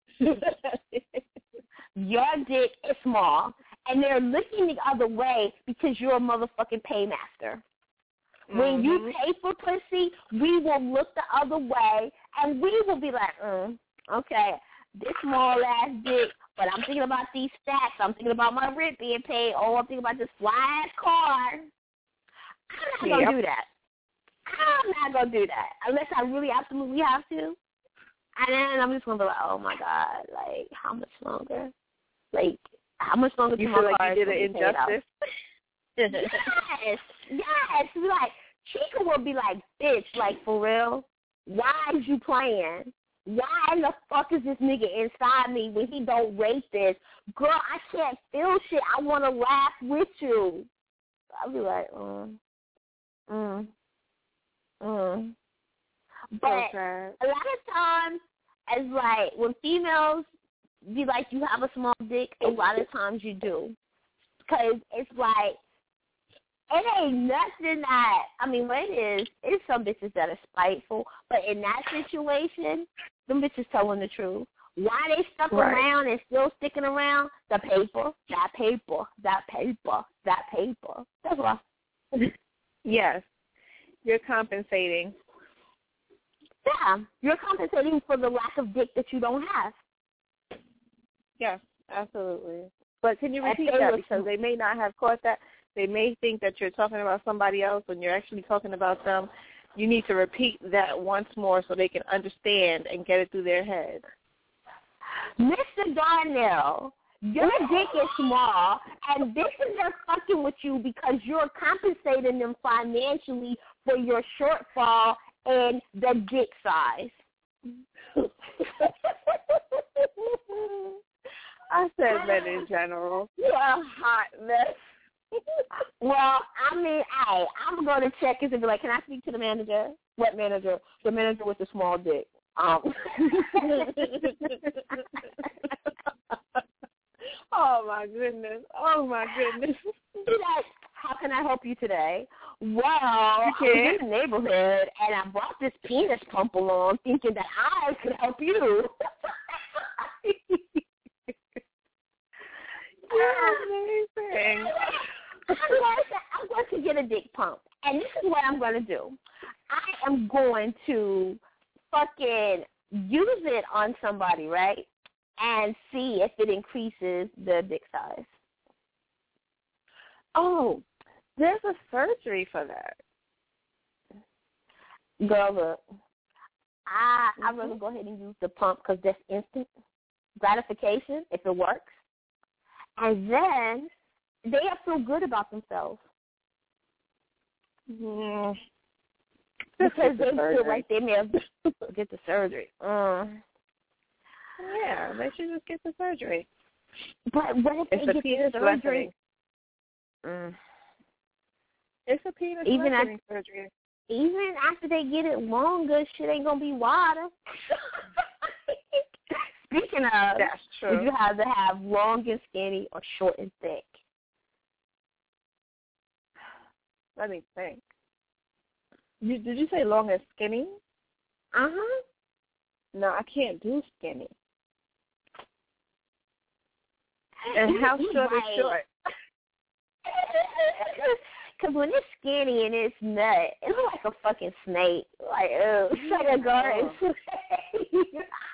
Your dick is small. And they're looking the other way because you're a motherfucking paymaster. When you pay for pussy, we will look the other way, and we will be like, okay, this small-ass dick, but I'm thinking about these stacks. I'm thinking about my rent being paid. Oh, I'm thinking about this fly-ass car. I'm not going to do that. I'm not going to do that unless I really absolutely have to. And then I'm just going to be like, oh, my God, like, how much longer? Like, how much longer do you feel like you did an injustice? Yes. Like, Chica will be like, bitch, like, for real? Why is you playing? Why the fuck is this nigga inside me when he don't rate this? Girl, I can't feel shit. I want to laugh with you. I'll be like, But a lot of times, as like, when females be like, you have a small dick, a lot of times you do. Because it's like, it ain't nothing that, I mean, what it is, it's some bitches that are spiteful, but in that situation, them bitches telling the truth. Why they stuck around and still sticking around? The paper, that paper, that paper, that paper. That's why. Yes. You're compensating. Yeah. You're compensating for the lack of dick that you don't have. Yes, absolutely. But can you repeat that? Because they may not have caught that. They may think that you're talking about somebody else when you're actually talking about them. You need to repeat that once more so they can understand and get it through their head. Mr. Darnell, your dick is small, and bitches are fucking with you because you're compensating them financially for your shortfall in the dick size. I said men in general. You're a hot mess. Well, I mean, I'm going to check this and be like, can I speak to the manager? What manager? The manager with the small dick. Oh my goodness. How can I help you today? Well, I'm in the neighborhood and I brought this penis pump along thinking that I could help you. Amazing. I'm going to get a dick pump. And this is what I'm going to do. I am going to fucking use it on somebody, right? And see if it increases the dick size. Oh, there's a surgery for that. Girl, look, I'd rather go ahead and use the pump because that's instant gratification if it works. And then they'll feel good about themselves. Yeah. Because they feel like they may have get the surgery. Yeah, they should just get the surgery. But what if they get the surgery? It's a penis even surgery. Even after they get it longer, shit ain't gonna be wider. Speaking of, that's true. Would you either have long and skinny or short and thick? Let me think. Did you say long and skinny? Uh-huh. No, I can't do skinny. And how short is short? Because when it's skinny and it's nut, it looks like a fucking snake. Like, it's like a garden snake.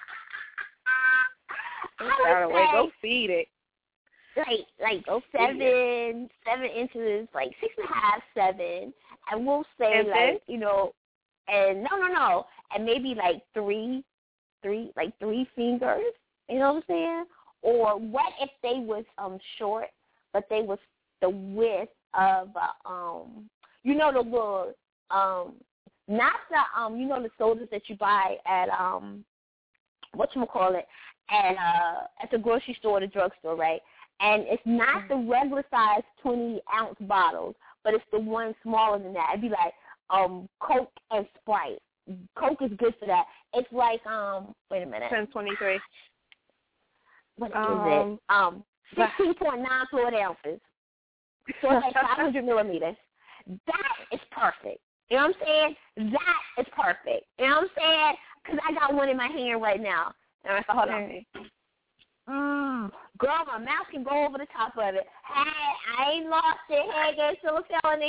Go feed it. Like 7 inches, like 6.5, 7, and we'll say and like, you know, and no, and maybe like three fingers. You know what I'm saying? Or what if they was short, but they was the width of you know, the little not the you know, the sodas that you buy at whatchamacallit, at the grocery store or the drugstore, right? And it's not the regular size 20-ounce bottles, but it's the one smaller than that. It'd be like Coke and Sprite. Coke is good for that. It's like wait a minute. 1023. What is it? 16.9 fluid ounces. So it's like 500 millimeters. That is perfect. You know what I'm saying? That is perfect. You know what I'm saying? Because I got one in my hand right now. All right, so hold on. Girl, my mouth can go over the top of it. Hey, I ain't lost it. Hey, there's still a felony.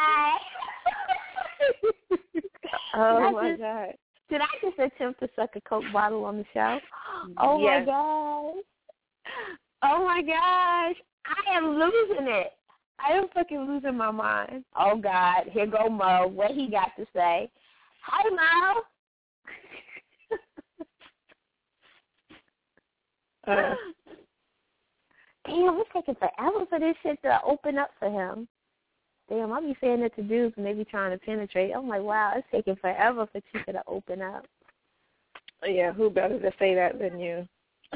Hey. Oh, my God. Did I just attempt to suck a Coke bottle on the show? Oh, yes. My gosh. Oh, my gosh. I am losing it. I am fucking losing my mind. Oh, God. Here go Mo. What he got to say. Hi, Mo. Damn, it's taking forever for this shit to open up for him. Damn, I be saying it to dudes and they be trying to penetrate. I'm like, wow, it's taking forever for Chica to open up. Yeah, who better to say that than you?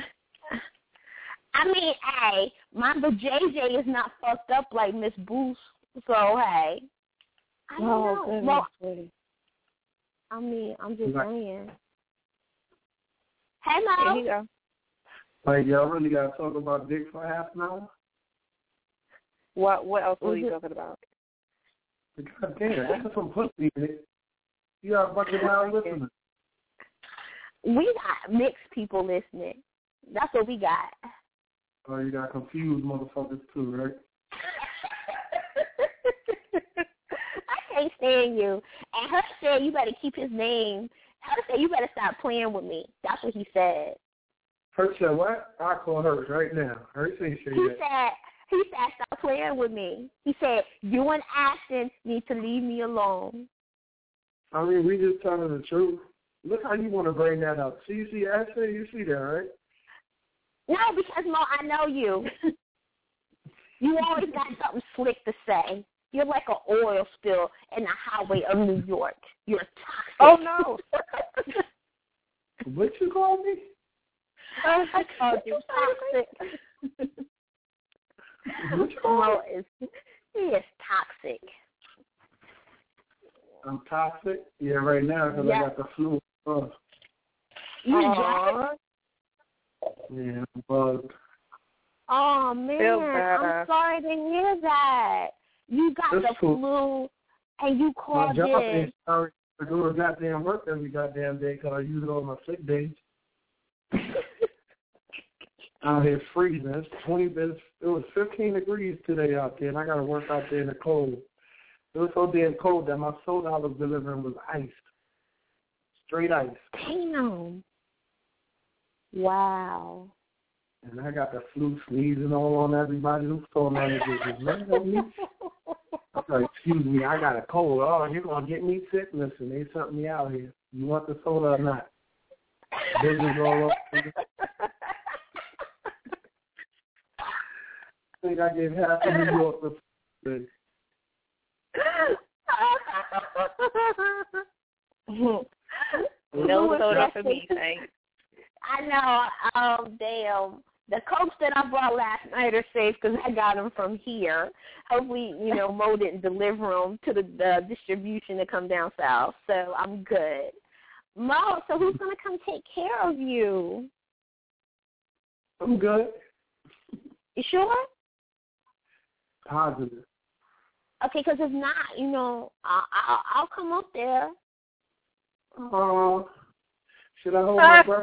I mean, hey, my JJ is not fucked up like Miss Booth, so hey. I don't know. Well, I mean, I'm just saying. Hey, Mo. There you go. Like, y'all really got to talk about dick for half an hour? What else were you talking about? God damn, that's some pussy in it. You got a bunch of loud listeners. We got mixed people listening. That's what we got. Oh, you got confused motherfuckers too, right? I can't stand you. And her said you better keep his name. Her said you better stop playing with me. That's what he said. Her said what? I call her right now. Her said He said, stop playing with me. He said, you and Ashton need to leave me alone. I mean, we just telling the truth. Look how you want to bring that up. See, Ashton, you see that, right? No, because, Mo, I know you. You always got something slick to say. You're like an oil spill in the highway of New York. You're toxic. Oh, no. What you call me? I called you toxic. Mo he is toxic. I'm toxic? Yeah, right now because I got the flu. Oh. You dry? Yeah, I'm bugged. Oh, man, I'm sorry to hear that. You got the flu, and you called in. My job ain't sorry to do the goddamn work every goddamn day because I use it on my sick days. Out here freezing. It was 15 degrees today out there, and I got to work out there in the cold. It was so damn cold that my soda I was delivering was iced. Straight ice. Damn. Wow. And I got the flu sneezing all on everybody. Who store managers is mad at me. I said, excuse me, I got a cold. Oh, you're going to get me sick? Listen, they sent me out here. You want the soda or not? Business all over. I think I gave half of New York the flu. No soda for me, thanks. I know. Damn. The Cokes that I brought last night are safe because I got them from here. Hopefully, Mo didn't deliver them to the distribution to come down south, so I'm good. Mo, so who's going to come take care of you? I'm good. You sure? Positive. Okay, because if not, I'll come up there. Should I hold my breath?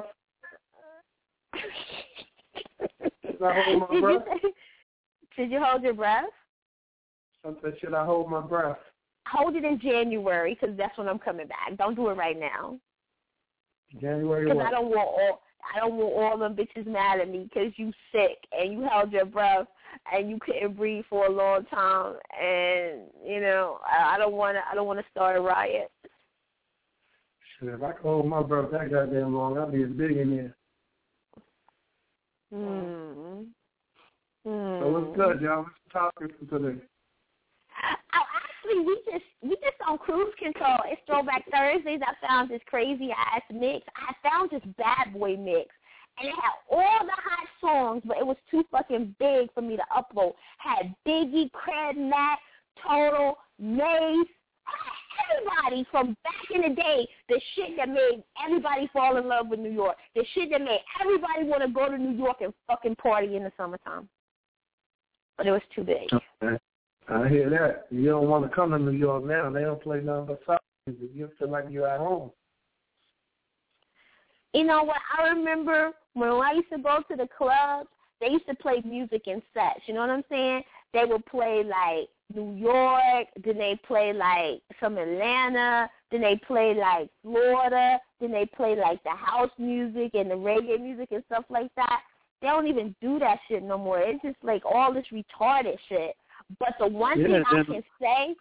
Should I hold my breath? Should you hold your breath? I said, should I hold my breath? Hold it in January because that's when I'm coming back. Don't do it right now. January what? Because I don't want all them bitches mad at me because you sick and you held your breath and you couldn't breathe for a long time, and I don't want to start a riot. Shit, if I could hold my breath that goddamn long, I'd be a billionaire. So what's good, y'all? What's the topic for today? Actually, we just on cruise control. It's Throwback Thursdays. I found this crazy ass mix. I found this bad boy mix, and it had all the hot songs, but it was too fucking big for me to upload. Had Biggie, Cred, Mac, Total, Mace, everybody from back in the day, the shit that made everybody fall in love with New York, the shit that made everybody want to go to New York and fucking party in the summertime. But it was too big. Okay. I hear that. You don't want to come to New York now. They don't play nothing but soft music. You feel like you're at home. You know what? I remember when I used to go to the clubs, they used to play music in sets. You know what I'm saying? They would play, like, New York, then they play, like, some Atlanta, then they play, like, Florida, then they play, like, the house music and the reggae music and stuff like that. They don't even do that shit no more. It's just, like, all this retarded shit. But the one thing I can say,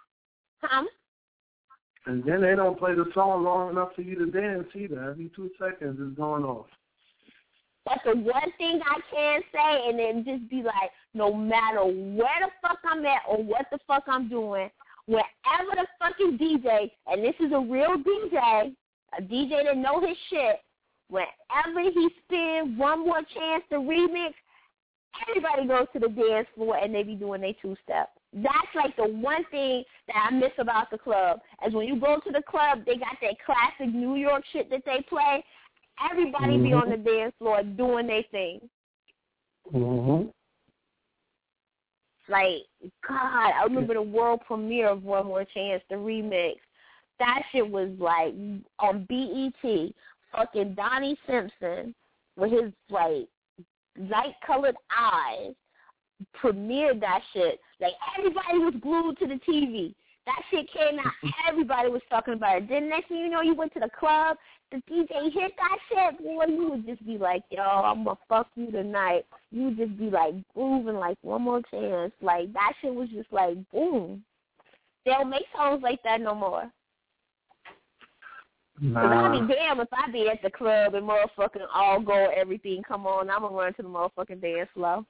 and then they don't play the song long enough for you to dance either. Every 2 seconds it's going off. But the one thing I can say, and then just be like, no matter where the fuck I'm at or what the fuck I'm doing, wherever the fucking DJ, and this is a real DJ, a DJ that know his shit, whenever he spins One More Chance to remix, everybody goes to the dance floor and they be doing their two-step. That's like the one thing that I miss about the club, is when you go to the club, they got that classic New York shit that they play. Everybody be on the dance floor doing their thing. Like, God, I remember the world premiere of One More Chance, the remix. That shit was like on BET. Fucking Donnie Simpson with his like light-colored eyes premiered that shit. Like, everybody was glued to the TV. That shit came out. Everybody was talking about it. Then next thing you know, you went to the club, the DJ hit that shit, boy, you would just be like, yo, I'm going to fuck you tonight. You would just be like grooving like One More Chance. Like, that shit was just like, boom. They don't make songs like that no more. Because I'd be damn if I be at the club and motherfucking all go, everything come on, I'm going to run to the motherfucking dance floor.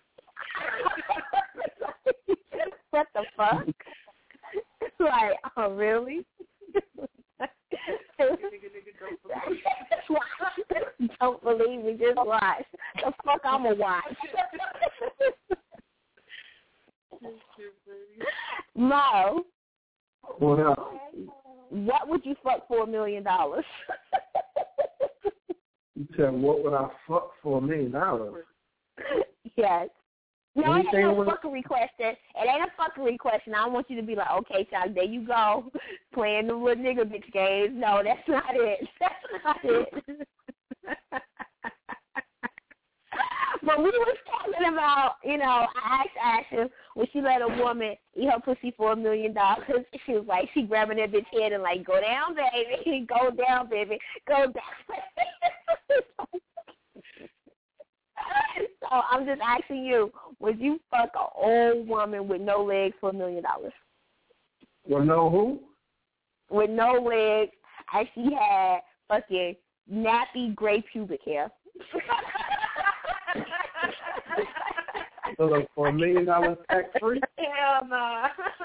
What the fuck? Like, oh, really? Don't believe me, just watch. The fuck I'm going to watch. Mo. What else? What would you fuck for $1 million? You said, what would I fuck for $1 million? Yes. No, it Anything ain't no with- fuckery question. It ain't a fuckery question. I want you to be like, okay, Chuck, there you go, playing the little nigga bitch games. No, that's not it. That's not it. But we was talking about, I asked Ashley, would she let a woman eat her pussy for $1 million? She was like, she grabbing that bitch head and like, go down, baby. Go down, baby. Go down. So I'm just asking you, would you fuck an old woman with no legs for $1 million? Well, no who? With no legs, and she had fucking nappy gray pubic hair. So like for $1 million tax free? Hell no.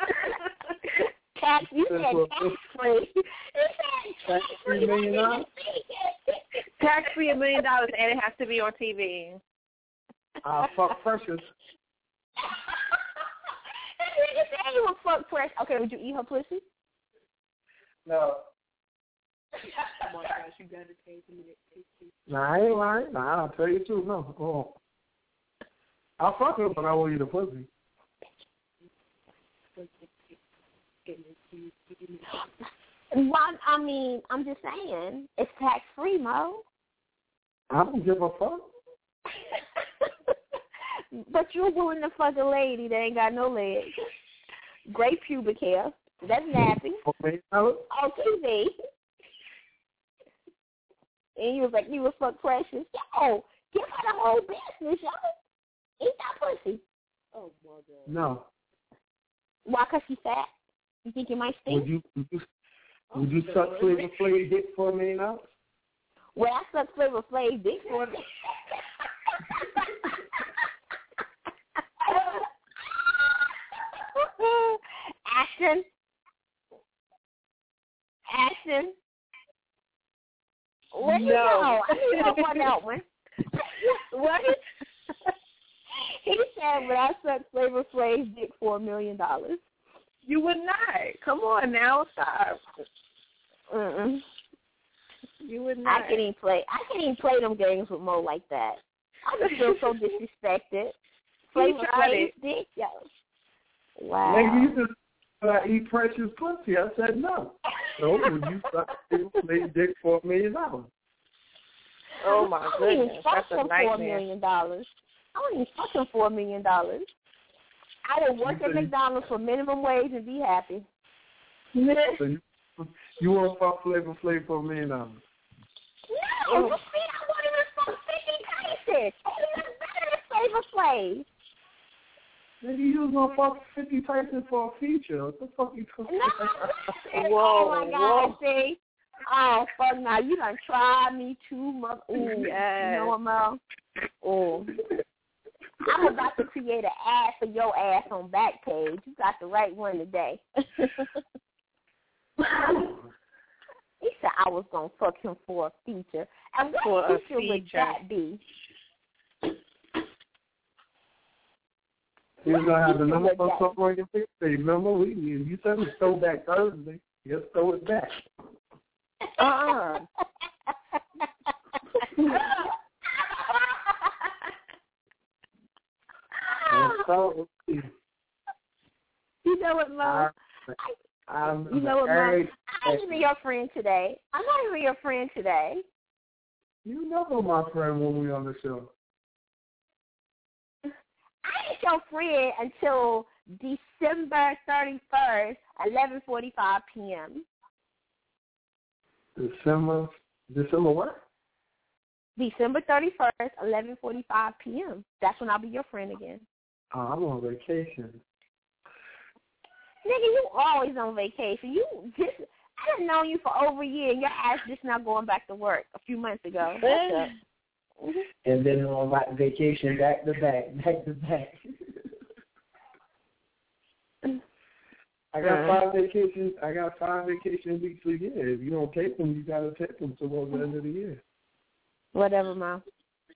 Tax, you said tax free. Tax free $1 million? Tax free $1 million, and it has to be on TV. Fuck Precious. If they would fuck Precious, okay, would you eat her pussy? No. Oh my gosh, you gotta take it. Nah, I ain't lying. Nah, I'll tell you the truth. No. Oh. I'll fuck her, but I won't eat the pussy. Well, I mean, I'm just saying, it's tax free, Mo. I don't give a fuck. But you're willing to fuck a lady that ain't got no legs, gray pubic hair, that's nappy, on TV. And you was like, you would fuck Precious. Yo, give her the whole business, yo. Eat that pussy. Oh, my God. No. Why? Because she's fat? You think it might stink? Would you suck Flavor Flav dick for $1 million? Well, I suck Flavor Flav dick for me. Ashton. Where you go? I need to find out one. What? He said, "But I suck Flavor Flav's dick for $1 million." You would not. Come on now, stop. You would not. I can't even play them games with Mo like that. I just feel so disrespected. Flavor Flav's dick, yo. Wow. Maybe you just eat Precious pussy. I said no. So would you suck Flavor Flav dick for $1 million? Oh my goodness, that's a nightmare. $4 million. I wouldn't even fuck him for $1 million. I would work at McDonald's for minimum wage and be happy. So you want to fuck Flavor Flav for $1 million? No, I wouldn't even fuck 50 Tyson. Even better than Flavor Flav. Maybe you was going to fuck 50 Tyson for a feature. What the fuck you talking about? Oh, my God, see? Oh, fuck, now you done tried me too much. Ooh, yes. You know what, Mo? Oh. I'm about to create an ad for your ass on Backpage. You got the right one today. He said I was going to fuck him for a feature. And what feature would that be? You was going to have the number for something on your picture. Remember, you said it was Throwback Thursday. Just throw it back. You know what, Mo? You know what, Mo? I'm not even your friend today. You never my friend when we on the show. I ain't your friend until December 31st, 11:45 p.m. December what? December 31st, 11:45 p.m. That's when I'll be your friend again. Oh, I'm on vacation. Nigga, you always on vacation. I done known you for over a year, and your ass just now going back to work a few months ago. And then on my vacation back to back. I got 5 vacation weeks a year. If you don't take them, you gotta take them towards the end of the year. Whatever, Mom.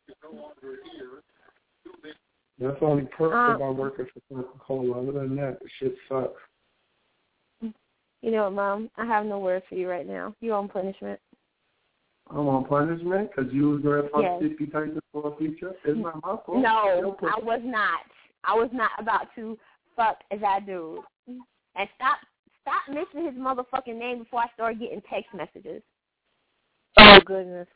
That's the only perk about working for Coca-Cola. Other than that, the shit sucks. You know what, Mom? I have no words for you right now. You're on punishment. I'm on punishment because you was going to fuck 50 Tyson for a feature? It's not my fault. No, I was not. I was not about to fuck that dude. And stop mentioning his motherfucking name before I start getting text messages. Oh, goodness.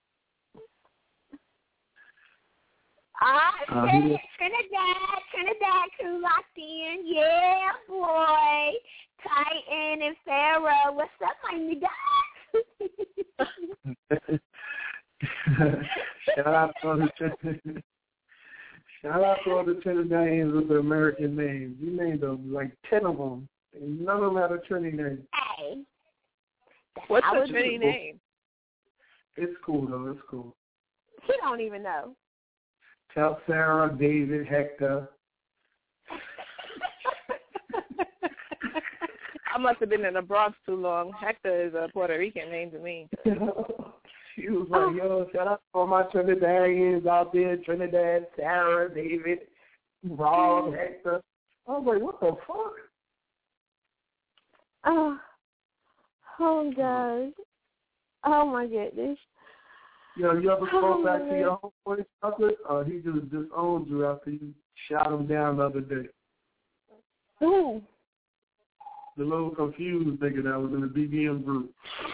Trinidad crew locked in. Yeah, boy. Titan and Pharaoh. What's up, my nigga? Shout out to all the Trinidadians with the American names. You named them like 10 of them, and none of them had a Trini name. Hey. What's the Trini name? It's cool, though. It's cool. He don't even know. Tell Sarah, David, Hector. I must have been in the Bronx too long. Hector is a Puerto Rican name to me. She was like, yo, shout out to all my Trinidadians out there, Trinidad, Sarah, David, Rob, Hector. I was like, what the fuck? Oh God. Oh, my goodness. Yo, you ever spoke back to your homeboy, Chocolate? He just disowned you after you shot him down the other day. Who? The little confused nigga that was in the BBM group.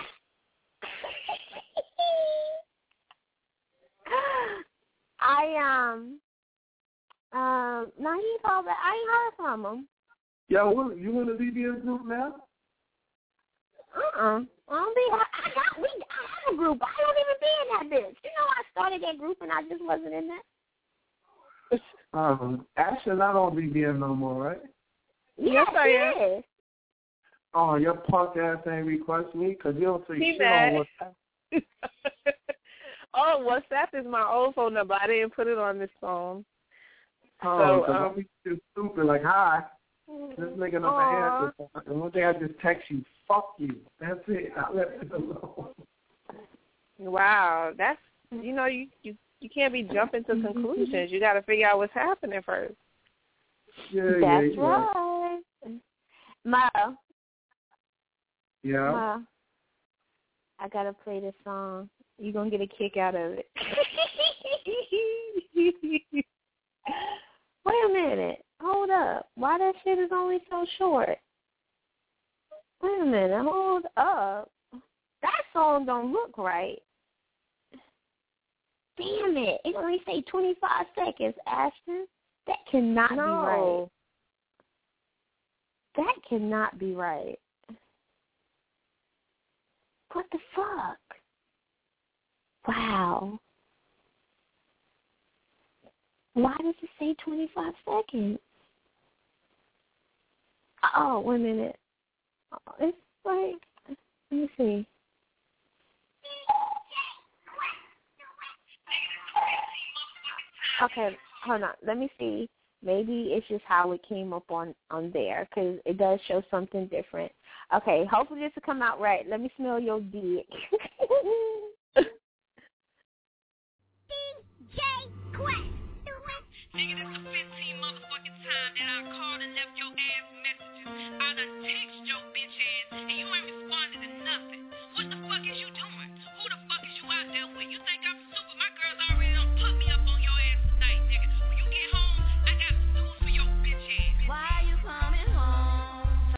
No, he called back. I ain't heard from him. Yo, you in the BBM group now? I have a group. I don't even be in that bitch. You know, I started that group and I just wasn't in that. Ashley not on BBM no more, right? Yes, I am. Oh, your punk ass ain't request me because you don't see He shit mad. on WhatsApp. Oh, WhatsApp is my old phone number. I didn't put it on this phone. Oh, so I'm too stupid. Like, hi, this nigga number answer. And one day I just text you, fuck you. That's it. I left it alone. Wow, that's you can't be jumping to conclusions. You got to figure out what's happening first. That's right. Ma. Yeah. Ma, I gotta play this song. You're gonna get a kick out of it. Wait a minute. Hold up. Why that shit is only so short? Wait a minute. Hold up. That song don't look right. Damn it. It only say 25 seconds, Ashton. That cannot be right. That cannot be right. What the fuck? Wow. Why does it say 25 seconds? Oh, wait a minute. It's like, let me see. Okay, hold on. Let me see. Maybe it's just how it came up on there, because it does show something different. Okay, hopefully this will come out right. Let me smell your dick. DJ Quest. Nigga, this the 15th motherfucking time that I called and left your ass messages. I done text your bitch ass, and you ain't responded to nothing. What the fuck is you doing? Who the fuck is you out there with? You think I'm stupid? My girls already done put me up on your ass tonight, nigga. When you get home, I got some news for your bitch ass. Why are you coming home?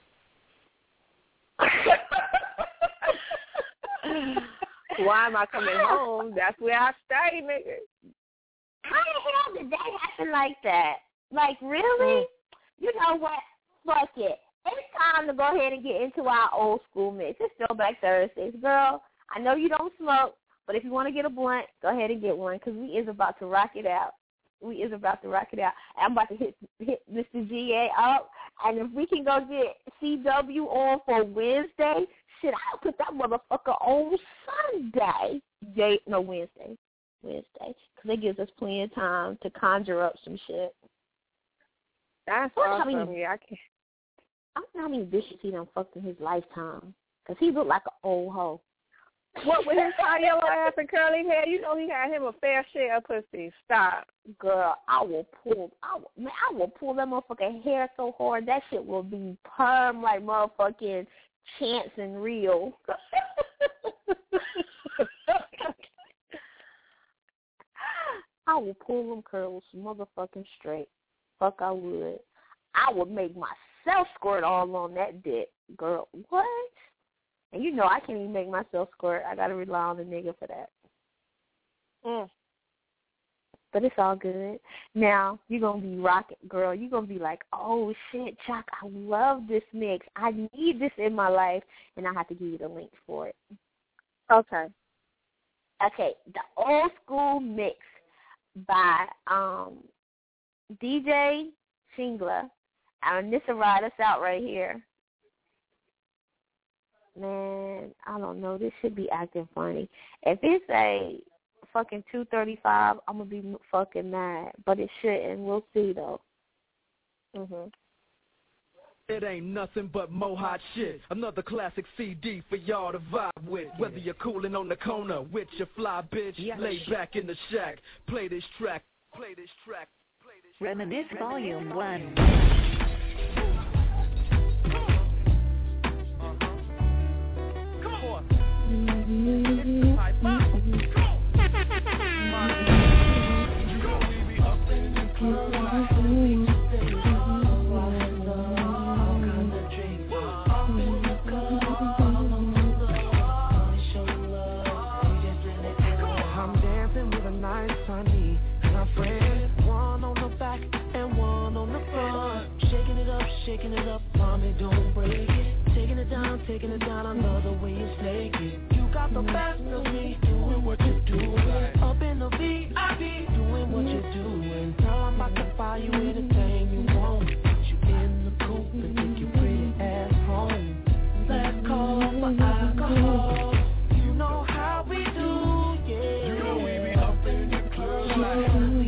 Why am I coming home? That's where I stay, nigga. How the hell did that happen like that? Like, really? You know what? Fuck it. It's time to go ahead and get into our old school mix. It's Throwback Thursdays. Girl, I know you don't smoke, but if you want to get a blunt, go ahead and get one, because we is about to rock it out. I'm about to hit Mr. GA up, and if we can go get CW on for Wednesday, shit, I'll put that motherfucker on Sunday. Wednesday. Because it gives us plenty of time to conjure up some shit. That's awesome. I can't. I don't know how many bitches he done fucked in his lifetime. Because he looked like an old hoe. What, with his high yellow ass and curly hair? You know he had him a fair share of pussy. Stop. Girl, I will pull that motherfucking hair so hard, that shit will be perm like motherfucking Chance and Real. I will pull them curls motherfucking straight. Fuck, I would. I would make myself squirt all on that dick. Girl, what? And you know I can't even make myself squirt. I got to rely on the nigga for that. But it's all good. Now, you're going to be rocking, girl. You're going to be like, oh, shit, Chuck, I love this mix. I need this in my life, and I have to give you the link for it. Okay. Okay, the old school mix by DJ Shingler. And this will ride us out right here. Man, I don't know. This should be acting funny. If it's a fucking 235, I'm going to be fucking mad. But it shouldn't. We'll see, though. It ain't nothing but mo hot shit. Another classic CD for y'all to vibe with. Whether you're cooling on the corner with your fly bitch, lay back in the shack, play this track, play this track. Reminisce Volume 1. I'm dancing with a nice honey, my friend. One on the back and one on the front. Shaking it up, mommy, don't break it. Taking it down, I love the way you snake it. You got the best of me, doing what you're doing. Up in the VIP, doing what you're doing. Girl, I'm about to buy you anything you want. Put you in the coupe and take your pretty ass home. Let's call for alcohol. You know how we do, yeah. You know we be up in the club like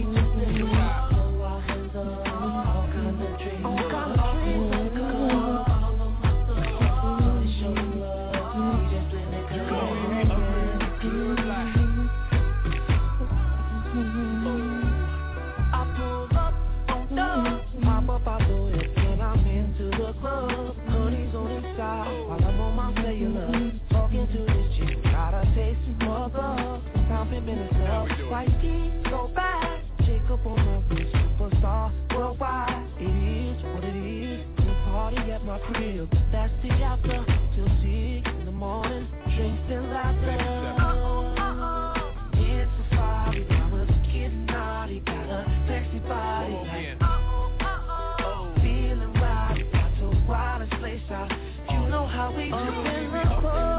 so bad, Jacob on my wrist, superstar worldwide. It is what it is. We party at my crib. That's the after till 6 in the morning. Drinks and laughter. It's a safari, I was getting naughty, got a sexy body. Like, feeling wild, got the wildest place out. You know how we do in the club.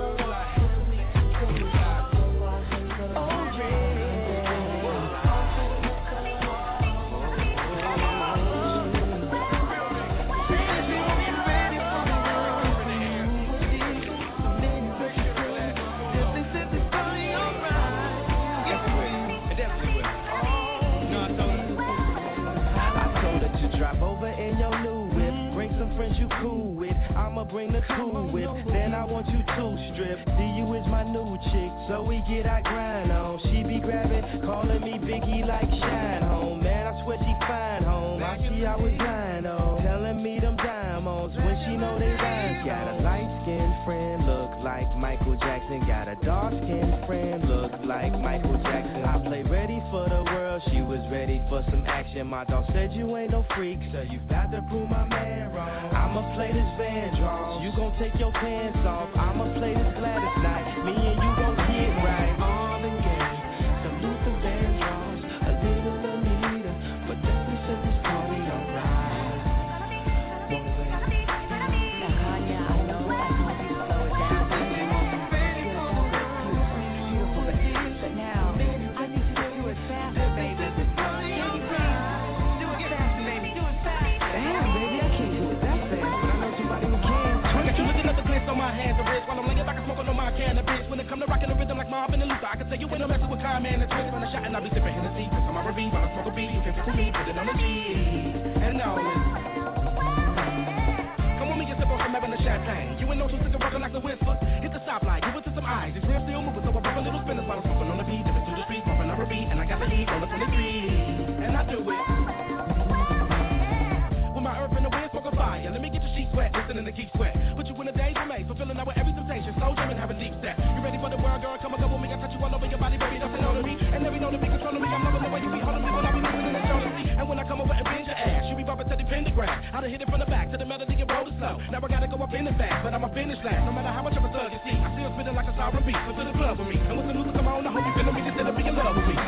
Friends you cool with, I'ma bring the tool with. Then I want you to strip. DU is my new chick, so we get our grind on. She be grabbing, calling me Biggie like Shine Home. Man, I swear she fine home. I see I was lying on, telling me them diamonds when she know they rhymes. Got a light-skinned friend, look like Michael Jackson. Got a dark-skinned friend, look like Michael Jackson. I play ready for the world, she was ready for some action. My dog said you ain't no freak, so you got to prove my man wrong. I'ma play this Vandross, you gon' take your pants off. I'ma play this Gladys night, me and you gon' get right. Marvin Gaye, salute the Vandross, a little Anita, but definitely set this party alright. But now, I need you to do it faster, baby. Can you please do it faster, baby? Do it faster. Damn, baby, I can't do it that fast, but I know somebody who can. I got you looking at the glance on my hands and wrists while I'm laying back and smoking on my cannabis. When it come to rocking the rhythm like Marvin and Luther, I can tell you when I'm messing with Kyle-Man and Twist on the shot and I'll be sipping Hennessy. Cause I'm R&B, while I smoke a beat, you can feel me, put it on the G. And now listen. Come with me and sip on some Evan and Champagne. You ain't no two sticking rockin' like the Whispers. Hit the stoplight, give it to some eyes. These rims still moving, so I rock a little spinners while I'm smoking on the beat. Dipping through the streets, bumping R&B, and I got the heat on the 23. And I do it. With my earth in the wind, smoking fire. Let me get your sheet wet, listening to keep sweat. Put you in a days remain, fulfilling out with every temptation. Slow jamming, having deep set. You ready for the world, girl? Come and go with me. I touch you all over your body, baby. Don't say no to me. And every know to be controlling me. I'm loving the way you be holding me when I be moving in the shoulder. And when I come over and binge your pentagram. I done hit it from the back to the melody and roll it slow. Now I gotta go up in the back, but I'ma finish last. No matter how much of a thug you see, I still spitting like a sour beat. So to the club with me, and when the music come on, I hope you feeling me instead of being in love with me.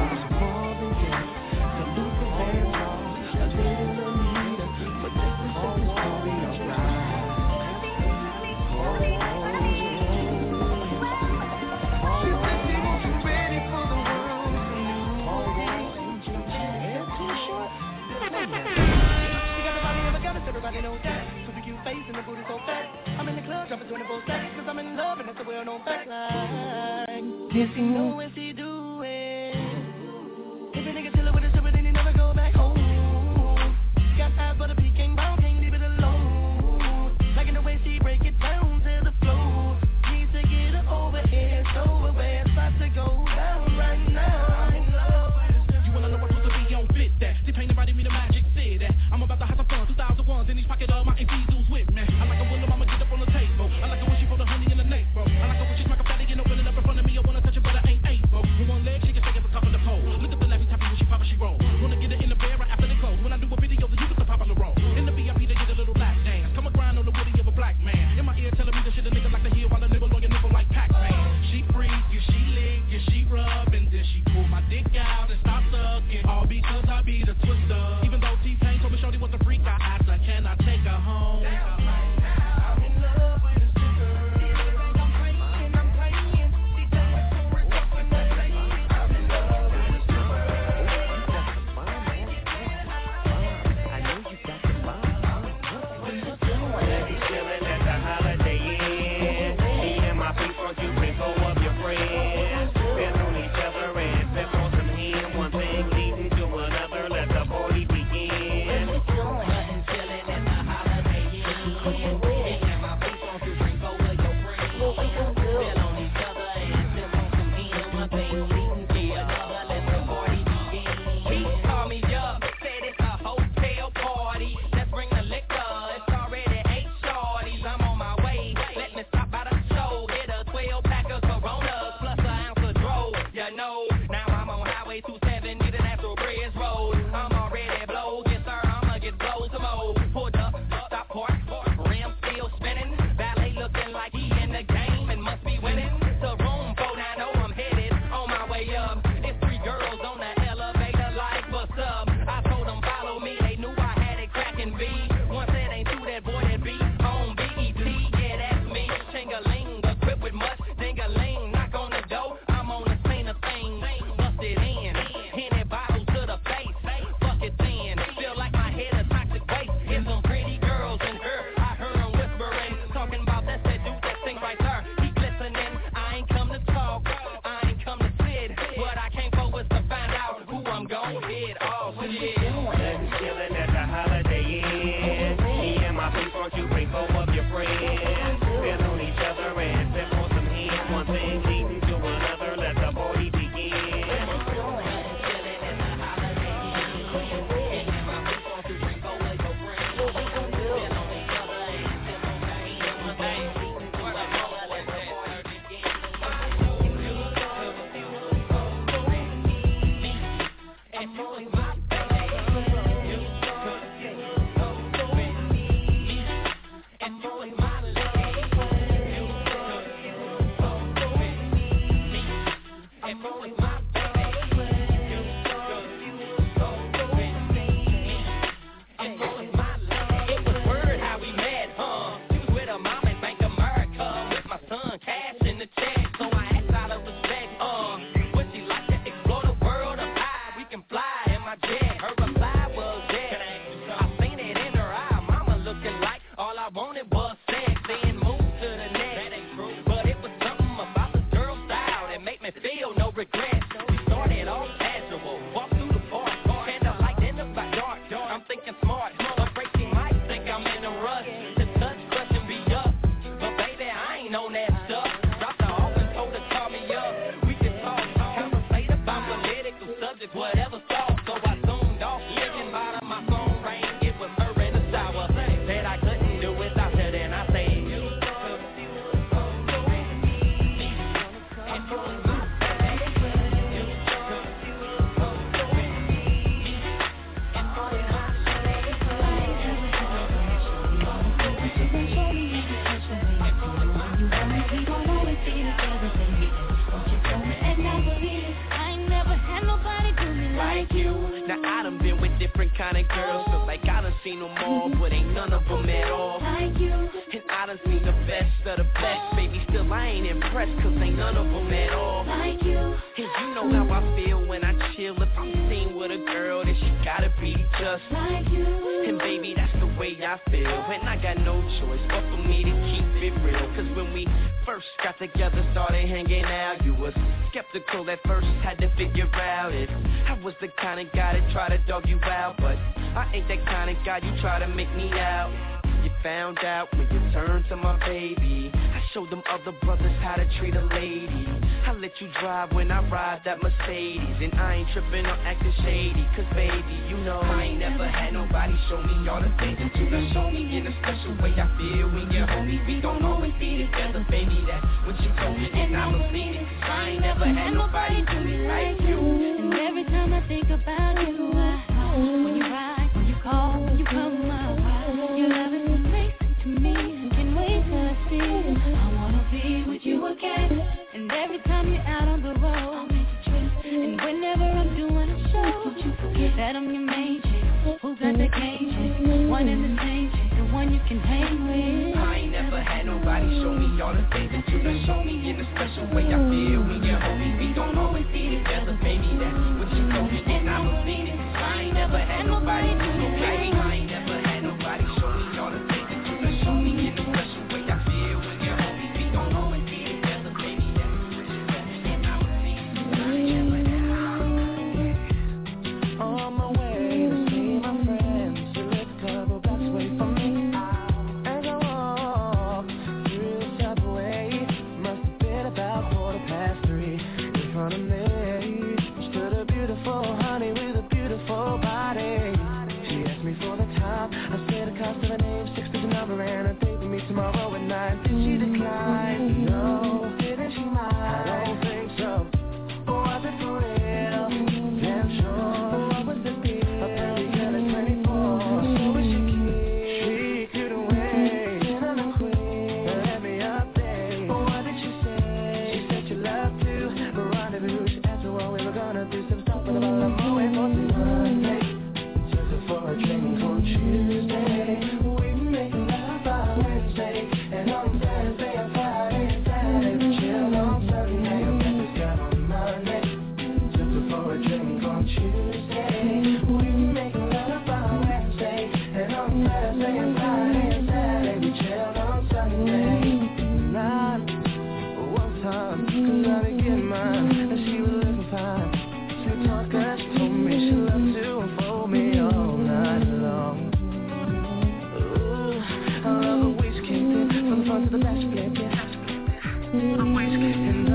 Everybody knows that. Super cute face and the booty so fat. I'm in the club dropping 24 stacks, cause I'm in love and that's a well-known fact. Yes, he know what he doing. If a nigga chillin' with a stripper, then he never go back home. Got eyes but a peak ain't bound, can't leave it alone. Like in the way she break it down to the floor. Needs to get her over here, show her where it's about to go down right now. You wanna know what supposed to be on fit that? See, ain't nobody me the magic say that. I'm about to have some fun, 2001s in each pocket of my MCs who's with me. I like a woman, I'ma get up on the table. I like it when she put the honey in the nape, bro. I like it when she smack a fatty and open it up in front of me. I wanna touch it, but I ain't able. different kind of girls. Feel like I done seen them all, but ain't none of them at all like you. And I done seen the best of the best, baby, still I ain't impressed, cause ain't none of them at all like you. And you know how I feel when I chill. If I'm seen with a girl, then she gotta be just like you. And baby, that's the way I feel, and I got no choice but for me to keep it real. Cause when we first got together, started hanging out, you was skeptical at first, had to figure out if I was the kind of guy that try to dog you out. But I ain't that kind of guy you try to make me out. You found out when you turned to my baby. I showed them other brothers how to treat a lady. I let you drive when I ride that Mercedes, and I ain't tripping or acting shady. Cause baby, you know I ain't never had nobody show me all the things that you done show me. In a special way I feel when you hold me. We don't always be together, baby, that's what you told me, and I'm a bleeding. Cause I ain't never had nobody do me like you. And every time I think about you, when you ride, when you call, when you come up, your love is amazing to me. I can't wait till I see you. I wanna be with you again. And every time you're out on the road, I'll make a trip. And whenever I'm doing a show, don't you forget that I'm your main chick. Who got the game chick? One and the same chick, the one you can hang with. I ain't never had nobody show me all the things that you done show me. In a special way I feel when you hold me. We don't always be together, baby, that's what you told me, and I'm a bleeding. I ain't never had nobody do no baby. I ain't never had nobody show me all the things that you done show me. In a special way I feel when you hold me. We don't always be together, baby, that's what you told me, and I'm a bleeding. I ain't never had. On my way to see my friends, she lives a couple blocks away from me. As I walk through the subway, must have been about 3:15. In front of me stood a beautiful honey with a beautiful body. She asked me for the time. I said the cost of her name, 6-digit number, and a date with me tomorrow at 9. Did she decline? No. Didn't she mind? I don't think so. Was it for real? Damn sure. What was the deal? A pretty girl at 24. So was she cute? She couldn't wait. Dinner the queen. Let me update. What did she say? She said she loved to rendezvous. She asked me what we were gonna do. Some stuff, but I'm away for Monday. Took her for a drink on Tuesday. We make love by Wednesday. And on Thursday and Friday and Saturday we chill on Sunday. Breakfast got on Monday. Took her for a drink on Tuesday. We make love by Wednesday. And on Thursday and Friday and Saturday we chill on Sunday. Not one time, cause I didn't get mine. And she was looking fine. Sweet talker, she told me she loved to unfold me all night long. Ooh, I love the way she kicked it. From the front to the back, she flipped it. The way she kicked it.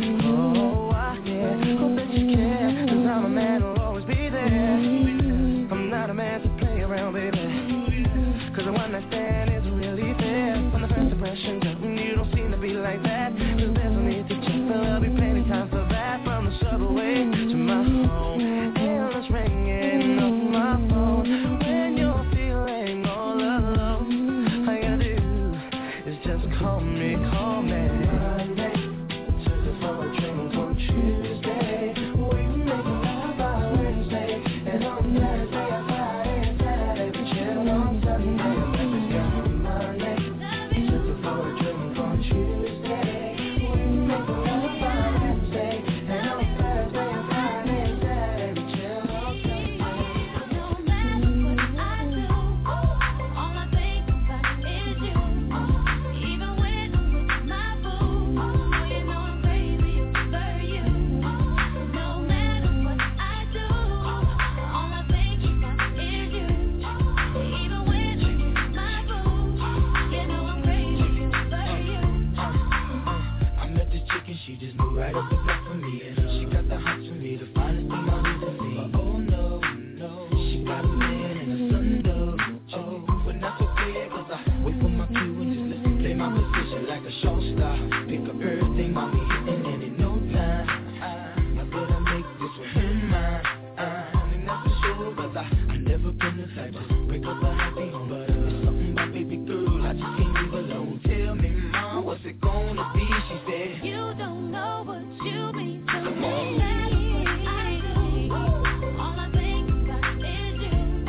I hope that you care. Cause I'm a man who'll always be there. I'm not a man to play around, baby. Cause the one I stand is really fair. From the first impression, you don't seem to be like that. Cause there's no need to check. There'll be plenty time for that. From the subway to my home, and it's ringing off my phone. When you're feeling all alone, all you gotta do is just call me, call me. Monday, took her for a drink on Tuesday. We make love by Wednesday. And on Thursday and Friday and Saturday we chill on Sunday. Breakfast got on Monday. Took her for a drink on Tuesday. We make love by Wednesday. And on Thursday and Friday and Saturday we chill on Sunday. No matter what I do, all I think about is you. Even when I'm with my boo, you know I'm crazy over you. No matter what I do, all I think about is you. Even when I'm with my boo, you know I'm crazy over you. I met this chick and she just moved right up the block for me. And she got the hots for me, the finest thing I'll ever see. Oh no, no, she got a man and a son though. Oh, but not so clear, cause I wait for my cue and just let me play my position like a show star. Pick up everything, mommy, hitting and in no time. I better make this one mine. And that's for sure, cause I never been the type to break up a happy home. But it's something about baby girl, I just can't leave alone. Tell me, mom, what's it gonna be? She said, You don't know what you mean to come me. on. No matter what I do, all I think about is you.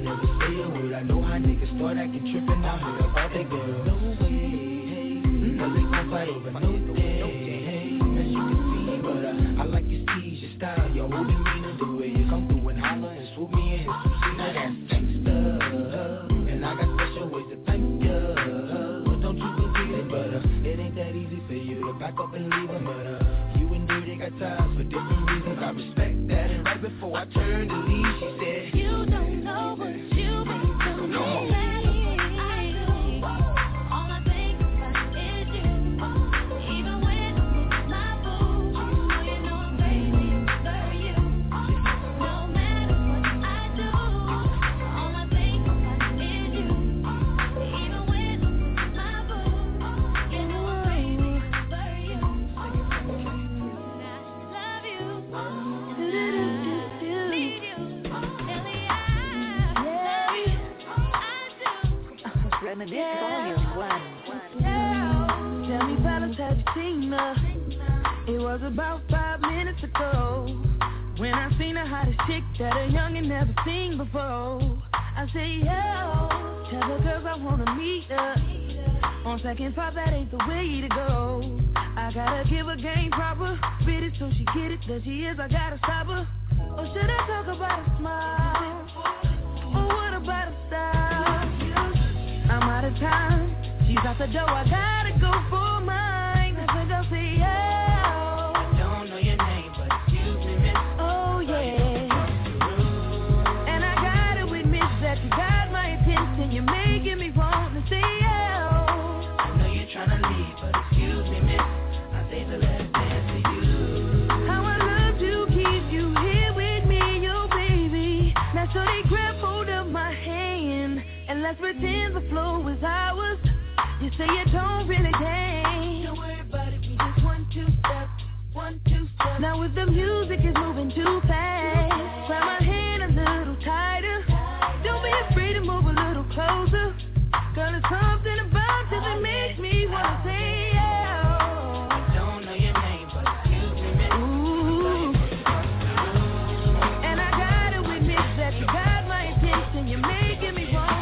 never say a word. I know how niggas start acting trippin'. I heard about that girl. No way, hey. No, they gon' fight over no day, hey. As you can see, but I like your steez, your style, your whole demeanor, the way you come through and holler and swoop me and hit some shit. Now that's gangsta, and I got special ways to thank ya. Don't you forget it, but it ain't that easy for you to back up and leave him, but you and Dirty got ties for different reasons. I respect that, and right before I turned to leave, she said, you don't know what you've been through. No more. This volume 1. Tell me, fellas, have you seen her? It was about 5 minutes ago when I seen the hottest chick that a youngin' never seen before. I say, yo, tell the girls I wanna meet her. On second thought, that ain't the way to go. I gotta give her game proper, spit it so she get it. That she is, I gotta stop her. Or should I talk about a smile? Or what about a style? I'm out of time. She's out the door. I gotta go for mine. I think I'll say yeah. I don't know your name, but excuse me, miss. Oh yeah. And I gotta admit that you got my attention. You're making me want to say yeah. I know you're trying to leave, but excuse me, miss. I say the last dance to you. How I love to keep you here with me, yo baby. Now so they grab hold of my hand. And let's pretend the flow is ours. You say you don't really dance. Don't worry about it, we just 1, 2 step, 1, 2 step. Now if the music is moving too fast, grab my hand a little tighter. Don't be afraid to move a little closer. Girl, there's something about you that makes me wanna say yeah. I don't know your name, but excuse me, miss. Ooh. And I gotta admit that you got my attention. You're making me want.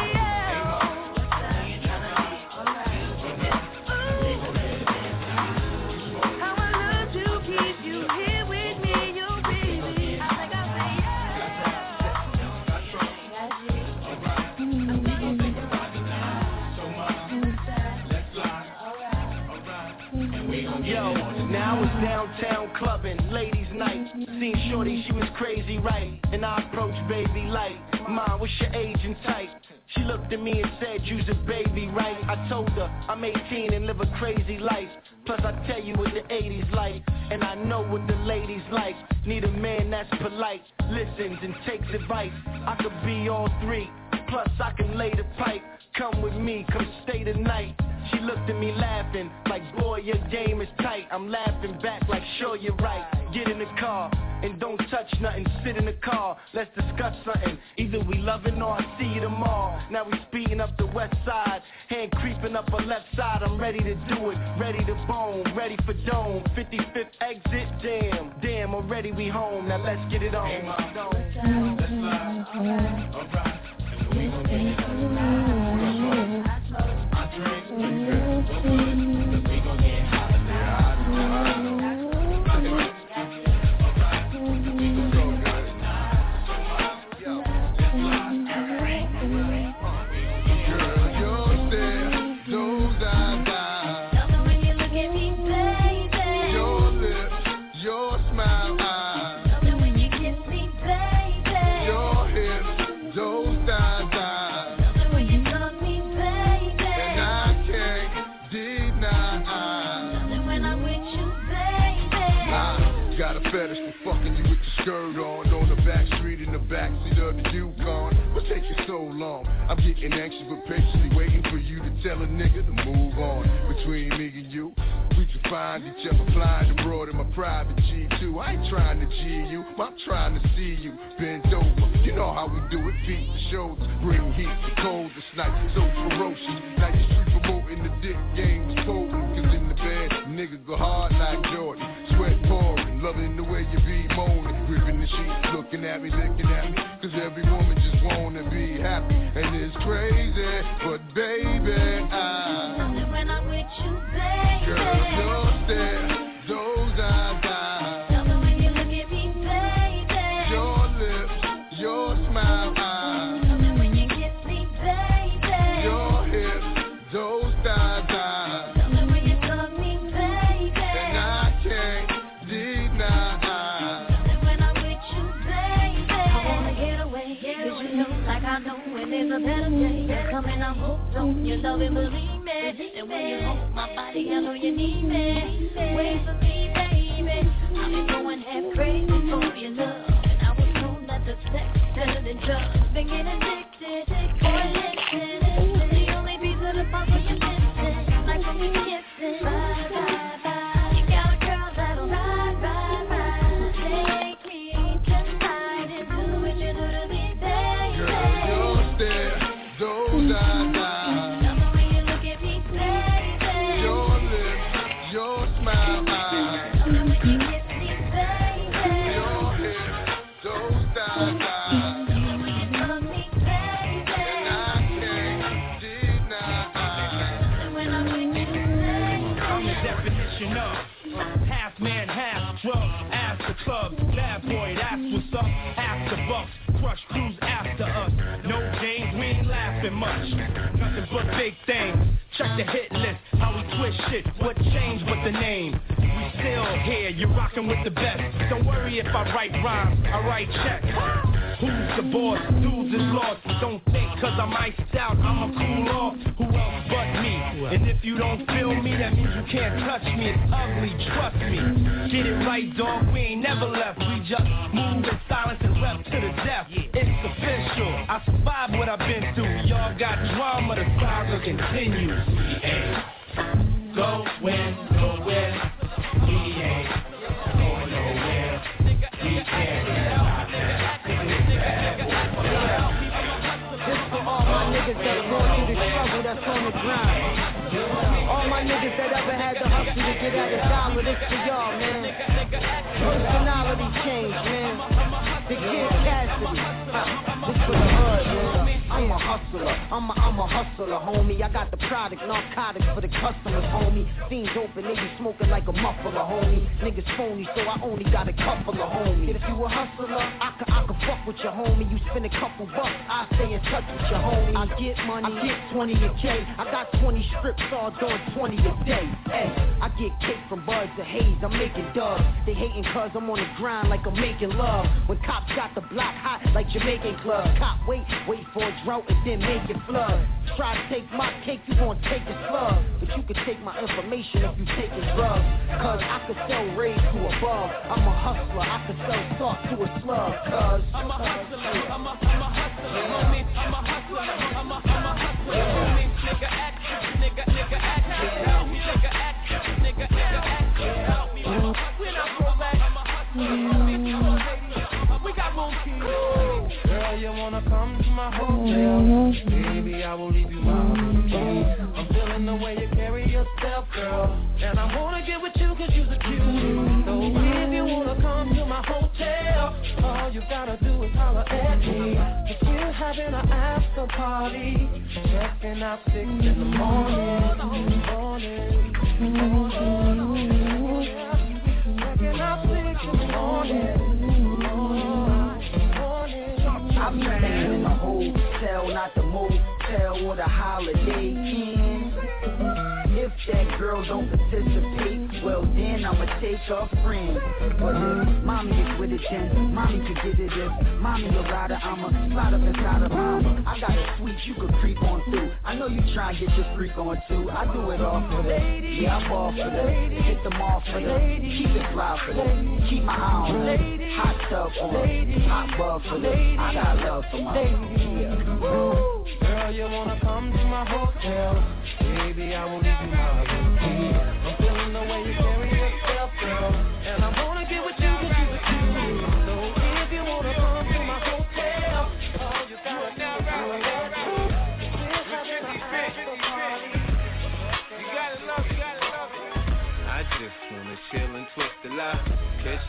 Downtown clubbing, ladies night. Seen shorty, she was crazy, right? And I approached baby light. Mom, what's your age and type? She looked at me and said, you's a baby, right? I told her, I'm 18 and live a crazy life. Plus I tell you what the 80s like. And I know what the ladies like. Need a man that's polite, listens and takes advice. I could be all three, plus I can lay the pipe. Come with me, come stay the night. She looked at me laughing, like boy your game is tight. I'm laughing back like sure you're right. Get in the car, and don't touch nothing. Sit in the car, let's discuss something. Either we loving or I see you tomorrow. Now we speeding up the west side, hand creeping up her left side. I'm ready to do it, ready to bone, ready for dome. 55th exit, damn, already we home. Now let's get it on. Hey, mom, let's slide, alright. We gon' get it on. I drink, we gon' get hot. On the back street in the backseat of the Yukon. What's taking so long? I'm getting anxious but patiently waiting for you to tell a nigga to move on. Between me and you, we can find each other flying abroad in my private G2. I ain't trying to G you, I'm trying to see you bend over. You know how we do it, feet to shoulders, bring heat to cold this night, so ferocious. Now you street promoting the dick game is potent, cause in the bed, nigga go hard like Jordan, sweat pouring. I'm loving the way you be moaning, gripping the sheets, looking at me, licking at me. Cause every woman just wanna be happy, and it's crazy, but baby, when I'm with you, baby, girl, your stare, those eyes, tell me when you look at me, baby, your lips, your smile, tell me when you kiss me, baby, your hips, those thighs, tell me when you hug me, baby, and I can't deny. when I'm with you, baby, I wanna get away, cause you know, like I know when there's a better day coming, I'm hooked on your love and believe me, and when you hold my body, I know you need me, wait for me, baby, I've been going half crazy for your love, and I was told that the sex better than drugs, been getting addicted, boy, listen, the only piece of the puzzle you're missing, like when we kissing, bye, bye, bye, you got a girl that'll ride, ride, ride, take me tonight and do what you do to me, baby, girl, your stare, those eyes, tell me when you look at me, baby, your lips, your smile, tell me when you kiss me, baby, your hips, those thighs, tell me when you hug me, baby, and I can't deny. when I'm with you, baby. I'm the definition of half man, half drug. After clubs, bad boy, that's what's up. After bucks, crush crews after us. No games, we ain't laughing much. Nothing but big things. Check the hit list, how we twist shit. What changed but the name? We still here, you're rocking with the best. Don't worry if I write rhymes, I write checks. Who's the boss? Dudes is lost. Don't think cause I'm iced out, I'ma cool off. Who else but me? And if you don't feel me, that means you can't touch me. It's ugly, trust me. Get it right, dog, we ain't never left. We just move in silence and rep to the death. It's official, I survived what I've been through. Y'all got drama, the saga continues. We ain't going nowhere. We ain't going nowhere. We can't stop that. This for all my niggas that are going through the struggle that's on the grind. All my niggas that ever had the hustle to get at a dollar, this for y'all, man. Personality change, man. The Kid Cassidy. This for the hood, man. I'm a hustler, I'm a hustler, homie. I got the product, narcotics for the customers, homie. Fiends open, they be smoking like a muffler, homie. Niggas phony, so I only got a couple of homies. If you a hustler, I can fuck with your homie. You spend a couple bucks, I stay in touch with your homie. I get money, I get 20 a K. I got 20 strips, all doing 20 a day. Hey, I get cake from buds to haze, I'm making dubs. They hating cause I'm on the grind like I'm making love. When cops got the block hot like Jamaican club. Cop wait for a drought and then make it flood. Try to take my cake, you gon' take a slug. But you can take my information if you taking drugs. Cause I could sell rays to above. I'm a hustler, I could sell salt to a slug. Cause I'm a hustler, I'm a hustler, homie. I'm a hustler, I'm a hustler, homie. Nigga act, nigga act, help me, nigga act, nigga act, help me. When I go back, I'm a hustler, homie. We got more keys. Girl, you wanna come to my hotel? Baby, I will leave you my key. I'm feeling the way you carry yourself, girl. And I wanna get with you cause you're the cute. So if you wanna come to my hotel, all you gotta do is holler at me. Cause we're having an after party. Checking out 6 in the morning. Checking out 6 in the morning. I be staying in the hotel, not the motel or the Holiday Inn. If that girl don't participate, well then I'ma take a friend. But if mommy is with it, then mommy can get it. If mommy a rider, I'ma slide up inside of mama. I got a suite you could creep on through. I know you try and get your freak on too. I do it all for that. Yeah, I ball for that. Hit them all for that. Keep it fly for that. Keep my eye on that. Hot stuff on that. Hot bug for that. I got love for my yeah. Girl, you wanna come to my hotel? Baby, I will leave you my routine. I'm feeling the way you carry yourself, girl. And I wanna get with you cause you're the cute. So if you wanna come to my hotel, all you gotta do is we're having an after party. You gotta love it. I just wanna chill and twist the lie. Catch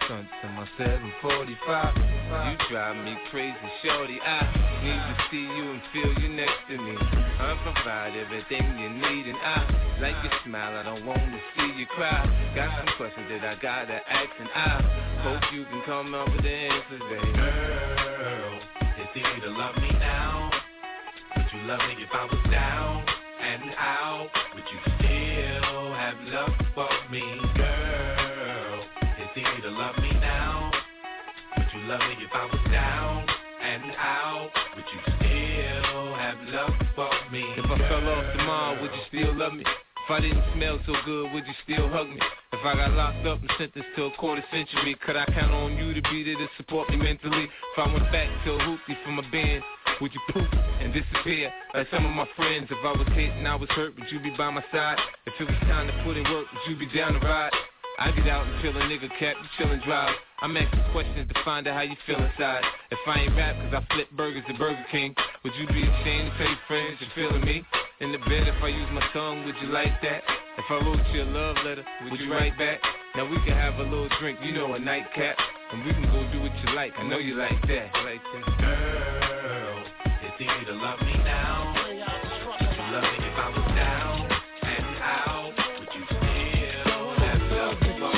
stunts in my 745. You drive me crazy, shorty. I need to see you and feel you next to me. I provide everything you need, and I like your smile. I don't want to see you cry. Got some questions that I gotta ask, and I hope you can come up with the answers, baby. Girl, it's easy to love me now. Would you love me if I was down and out? Would you still have love for me, girl? It's easy to love me now. Would you love me if I was down and out? Would you still have love for me, If I fell off tomorrow, would you still love me? If I didn't smell so good, would you still hug me? If I got locked up and sentenced to a quarter century, could I count on you to be there to support me mentally? If I went back to a hoopty from a band, would you poof and disappear like some of my friends? If I was hit and I was hurt, would you be by my side? If it was time to put in work, would you be down to ride? I get out and fill a nigga cap, you chill and drive. I'm asking questions to find out how you feel inside. If I ain't rap cause I flip burgers at Burger King, would you be ashamed to tell your friends you're feeling me? In the bed, if I use my tongue, would you like that? If I wrote you a love letter, would you write back? Now we can have a little drink, you know, a nightcap, and we can go do what you like. I know you like that. Like that. Girl, it's easy to love me now. Would you love me if I was down and out? Would you still have love for me?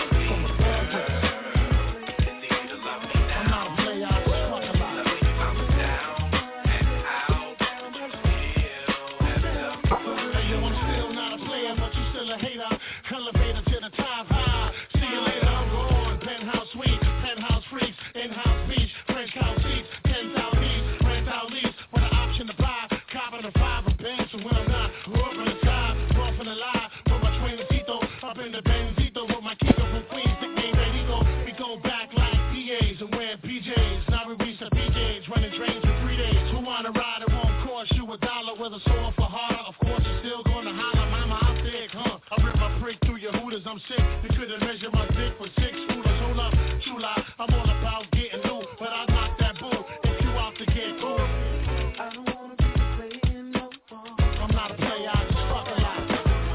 It's easy to love me now. Would you love me if I was down and out? Would you still have love for me? Hey, yo, I'm still not a player, but you still a hater. Elevator to the top high. See you later, I'm gone. Penthouse suite, penthouse freaks, in-house beach, French house seats, 10,000 east, rent out lease, with an option to buy, copping a 5 or bench, and when I'm not, up on the side, off in the line, put my Twincito up in the Benzito, with my Kiko from Queens, nickname Benito. We go back like PAs and wear PJs. Now we reach the PJs, running trains for 3 days. Who wanna ride? It won't cost you $1 with a sore for harder. Of course, you're still gonna holler, mama, I'm thick, huh? I rip my prick through your hooters, I'm sick. You couldn't measure my dick for 6 rulers. Hold up, true lie, I'm all about getting loose, but I knock that bull if you out to get cool. I don't wanna be playing no more. I'm not a player, I just fuck a lot.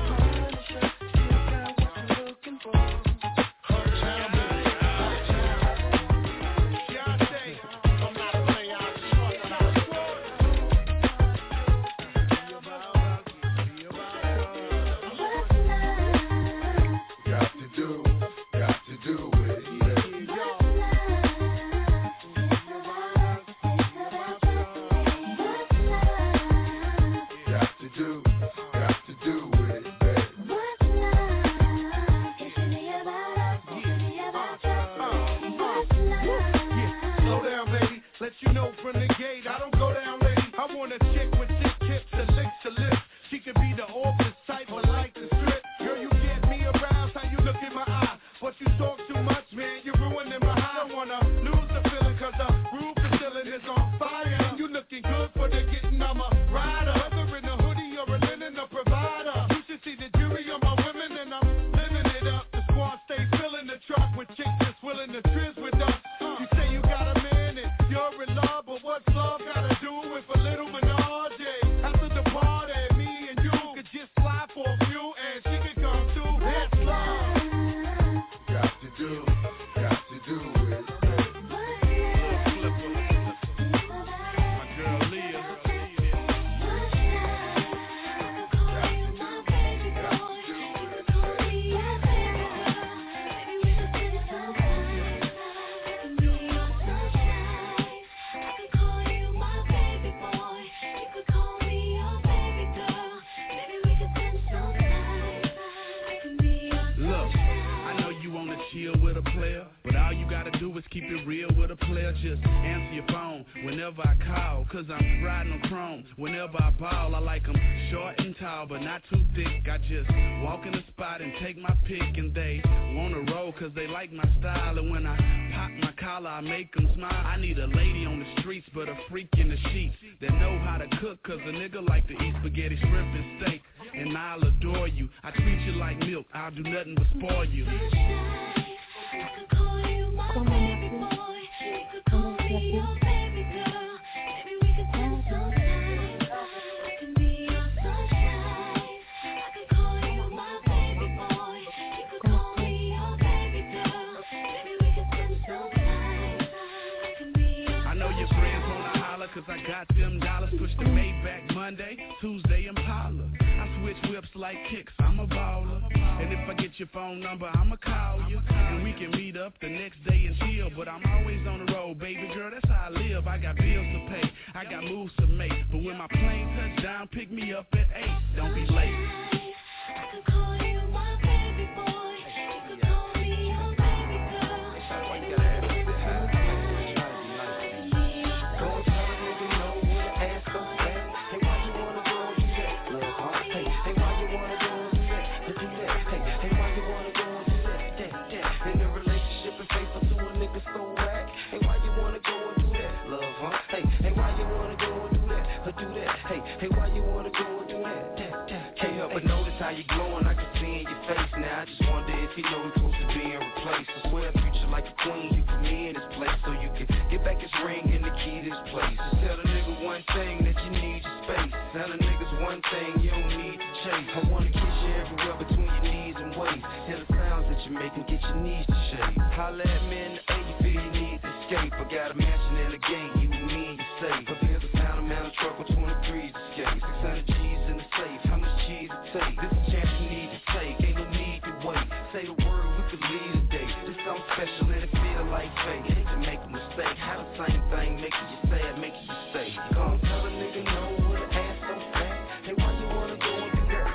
Let you know from the gate, I don't go down, lady. I want a chick with thick hips and licks to lips. She could be the office type, but like the strip. Girl, you get me aroused, how you look in my eye. But you talk too much, man, you're ruining my high. I don't wanna lose the feeling, cause the roof is ceiling is on fire. You looking good for the getting, I'm a rider. Whether in a hoodie or a linen, a provider. You should see the jury on my women, and I'm living it up. The squad stay filling the truck with chicks that's willing to trizz with us. You say you got a man and you're in love, but what's love gotta do with a little menage? After the party, me and you could just slide for a few, and she could come too. That's love. Got to do it. My girl Leah. Chill with a player, but all you gotta do is keep it real with a player. Just answer your phone whenever I call, cause I'm riding on chrome. Whenever I ball, I like them short and tall, but not too thick. I just walk in the spot and take my pick, and they wanna roll cause they like my style. And when I pop my collar, I make them smile. I need a lady on the streets, but a freak in the sheets that know how to cook, cause a nigga like to eat spaghetti, shrimp, and steak. And I'll adore you, I treat you like milk, I'll do nothing but spoil you. Come on, baby boy. You could call me your baby girl. Maybe we could spend some time. I can be your sunshine. I could call you my baby boy. You could call me your baby girl. Maybe we could spend Monday, Tuesday Impala. I switch whips like kicks, I'm a baller. And if I get your phone number, I'ma call you. And we can meet up the next day and chill. But I'm always on the road, baby girl, that's how I live. I got bills to pay, I got moves to make. But when my plane touch down, pick me up at 8. Don't be late. I could call you my baby boy. You could call me your baby girl. Hey, why you wanna go and do that? Can't help but notice how you glowing, I can see in your face now. I just wonder if you know we're close to being replaced. I swear future like a queen, you put me in this place so you can get back his ring and the key to this place. Just tell a nigga one thing, that you need your space. Tell a niggas one thing, you don't need to chase. I wanna kiss you everywhere between your knees and waist. Hear the sounds that you make and get your knees to shake. Holla at me in the A, you feel you need to escape. I got a mansion in the gate, you and me and you safe. But there's a pound of truck with 23s to skate. 600 G's in the safe, how much cheese it take? This is a chance you need to take, ain't no need to wait. Say the word, we could leave today. This something special and it feel like fate. Hate to make a mistake, how the same thing making you sad, making you stay. Gonna tell a nigga no with an ass so fat. Hey, why you wanna go and do that?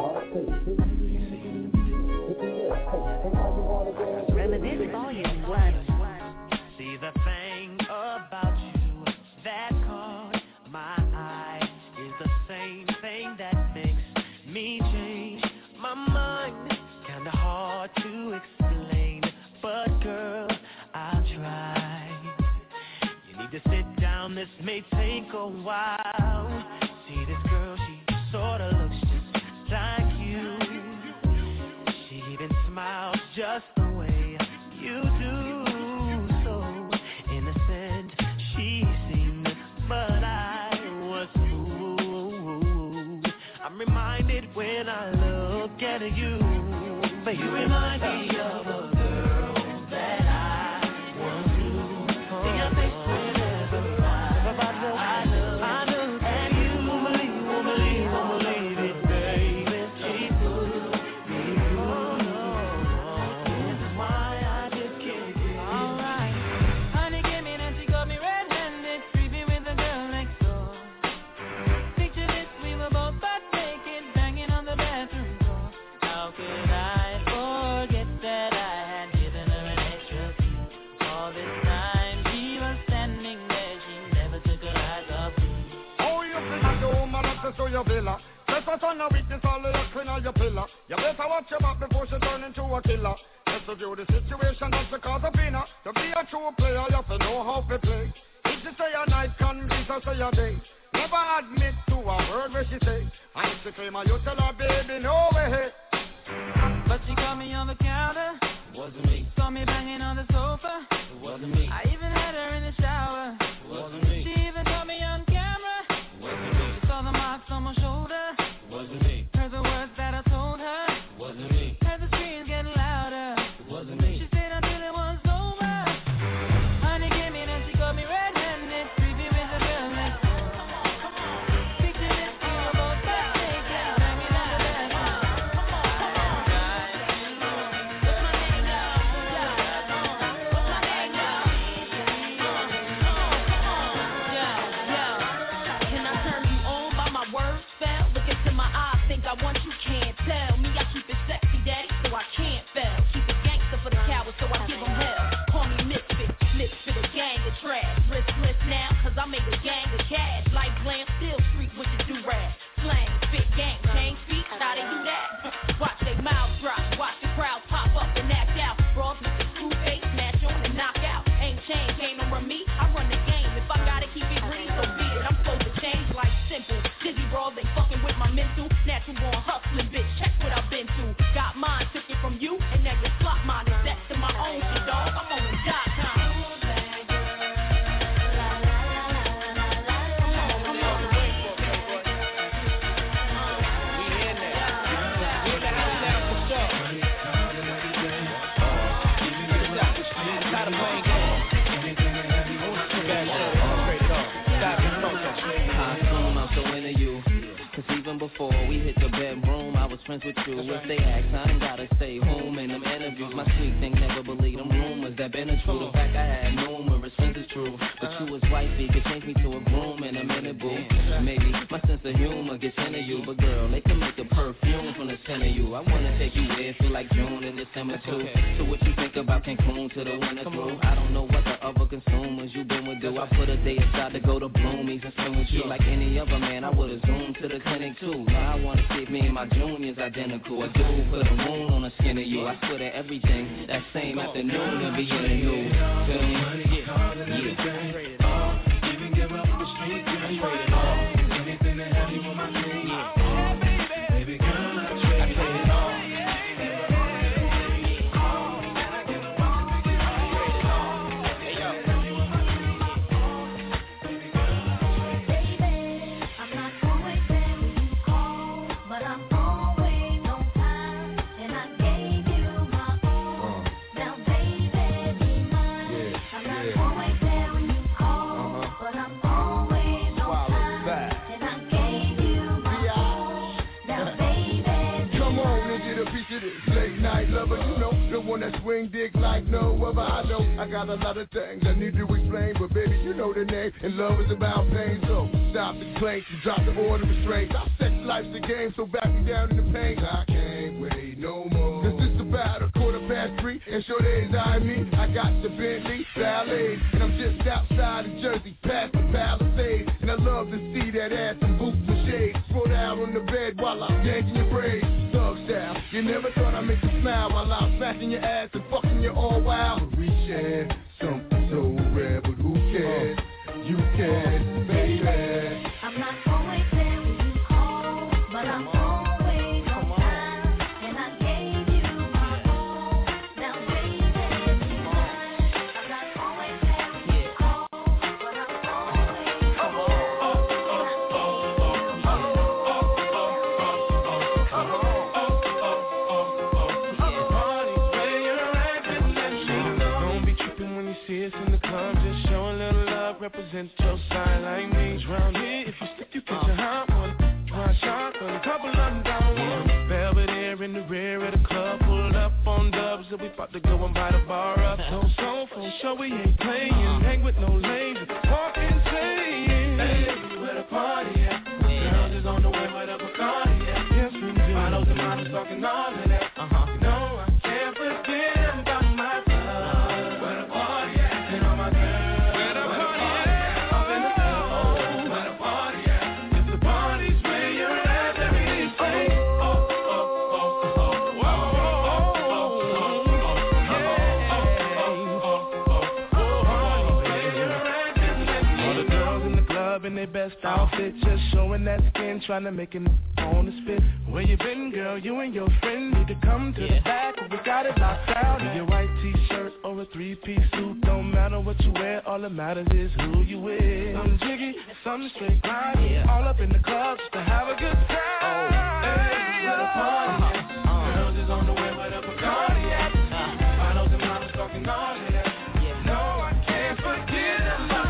Reminisce Volume 1. See the thing about you that caught my eye is the same thing that makes me change my mind. Kinda hard to explain, but girl, I'll try. You need to sit down, this may take a while. See this girl, she sorta looks just like you. She even smiles just the way you do. So innocent she seemed, but I was fooled. I'm reminded when I look at you, baby. You remind me of a girl that I once knew. See your face whenever I look at you. Won't believe it, baby. She put me through. This is why I just can't get it. Alright, honey came in and she got me red-handed, creepy with the girl next door. Picture this, we were both butt naked, banging on the bathroom door. How could I forget that I had given her an extra key? All this time she was standing there, she never took her eyes off me. Oh, you think you do, man, access to your villa. Just a son of weakness, all of your queen or your pillar. You better watch your back before she turn into a killer. Just to view the situation, not to cause a winner. To be a true player, you have to know how to play. If she say a night, can be so say a day. Never admit to a word where she say. And if she claim her, you tell her, baby, no way. But she caught me on the counter. Wasn't me. Saw me banging on the sofa. Wasn't me. I even had her in the shower. Wasn't me. She even caught me on camera. Wasn't me. She saw the marks on my shoulder. Wasn't me. Heard the words that I told her. Wasn't me. Heard the screams getting louder. Wasn't me. She stayed until it was over. Honey came in and she got me red-handed, creepy with the girl next door. Picture this, we were both butt naked, banging on the bathroom. Can I turn you on by my words, fell? Look into my eyes, think I want you, can't tell me. I keep it sexy, daddy, so I can't fail. Keep it gangster for the cowards, so I give them hell. Call me misfit, lips for the gang of trash. Riskless now, cause I make a gang of cash. Like glam, still street with the do-rag. Slang, spit, gang, change feet, how they do that? Watch they mouths drop, watch the crowd pop up and act out. Brawls with the screw face, smash on and knock out. Ain't change, ain't no run me, I run the game. If I gotta keep it green, so be it. I'm supposed to change like simple. Dizzy brawls, they fucking with my mental. Natural born hustling, bitch, check what I've been through. Got mine, took it from you, and now you slot mine. It's next to my own shit, dog. I'm on the job time. How soon I'm so into you? before we hit the bedroom, I was friends with you. If they ask, I ain't gotta stay home in them interviews. My sweet thing never believe them rumors that been true. The fact I had numerous friends is true, but you was wifey could change me to a broom in a minute, boo. Maybe my sense of humor gets into you, but girl, they can make a perfume from the scent of you. I wanna take you where it feel like June and December too. So what you think about Cancun to the winter through? I don't know what the other consumers you been with do. I put a day aside to go to Bloomies and swim with you. Like any other man, I would've zoomed to the clinic too. Now I wanna see if me and my junior's identical. A dude put a moon on the skin of you. I swear that everything that same afternoon will be in you. Feel me? You can give up the street, girl, you trade it all. Anything to have you on my team, baby girl, I trade it all. Lover, you know, the one that swing dick like no other. I know I got a lot of things I need to explain, but baby, you know the name, and love is about pain. So stop the complaints and drop the order of restraint. Our sex life's a game, so back me down in the pain. I can't wait no more. Cause this about 3:15, and sure days I me. I got the Bentley Ballet, and I'm just outside of Jersey, past the Palisades. And I love to see that ass and boots and shades. Throw down on the bed while I'm yanking your braids. Thug style, you never thought I'd make you smile while I'm smashing your ass and fucking you all wild. But we share something so rare, but who cares? You can, baby. I'm not always there when you call, but I'm always on time, and I gave you my all. Now baby, be mine. I'm not always there when you call, but I'm always on represent your side like me. Round here, if you slip, you catch a hot one. One shot, a couple of them down one. Belvedere in the rear of the club, pulled up on dubs, and we about to go and buy the bar up. So for sure we ain't playing, hang with no lazy, walk insane. Hey, where the party at? Girls is on the way with a Bacardi at. Yes, we do. Models and models talking all of that. You know I can't forget about my love. Where the party at? And all my girls. In their best outfit, just showing that skin, trying to make it on the spit. Where you been, girl? You and your friend need to come to the back. We got it locked down. In your white t-shirt or a three-piece suit, don't matter what you wear. All that matters is who you with. Some jiggy, some straight line. All up in the club just to have a good time. Hey, where the party at? Girls is on the way with a Bacardi at. Models and models talking all of that. No, I can't forget about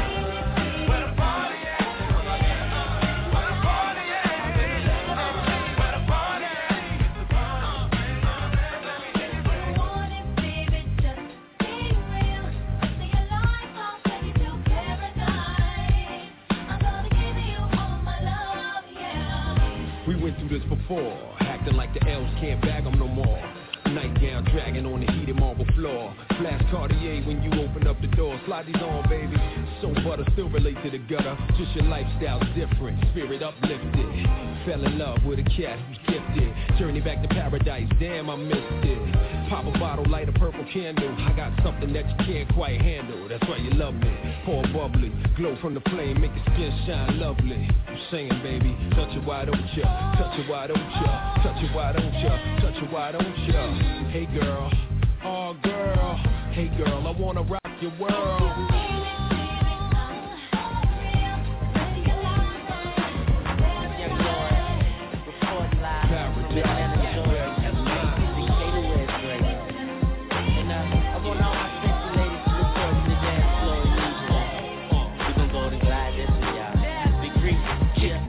this before, acting like the L's can't bag them no more. Nightgown dragging on the heated marble floor. Flash Cartier when you open up the door. Slide these on, baby. So butter, still relate to the gutter. Just your lifestyle's different, spirit uplifted. Fell in love with a cat who's gifted. Journey back to paradise, damn I missed it. Pop a bottle, light a purple candle. I got something that you can't quite handle. That's why you love me. Pour bubbly, glow from the flame, make your skin shine lovely. I'm saying, baby, touch it, why don't ya? Touch it, why don't ya? Touch it, why don't ya? Touch it, why don't ya? Hey girl, oh girl, hey girl, I wanna rock your world.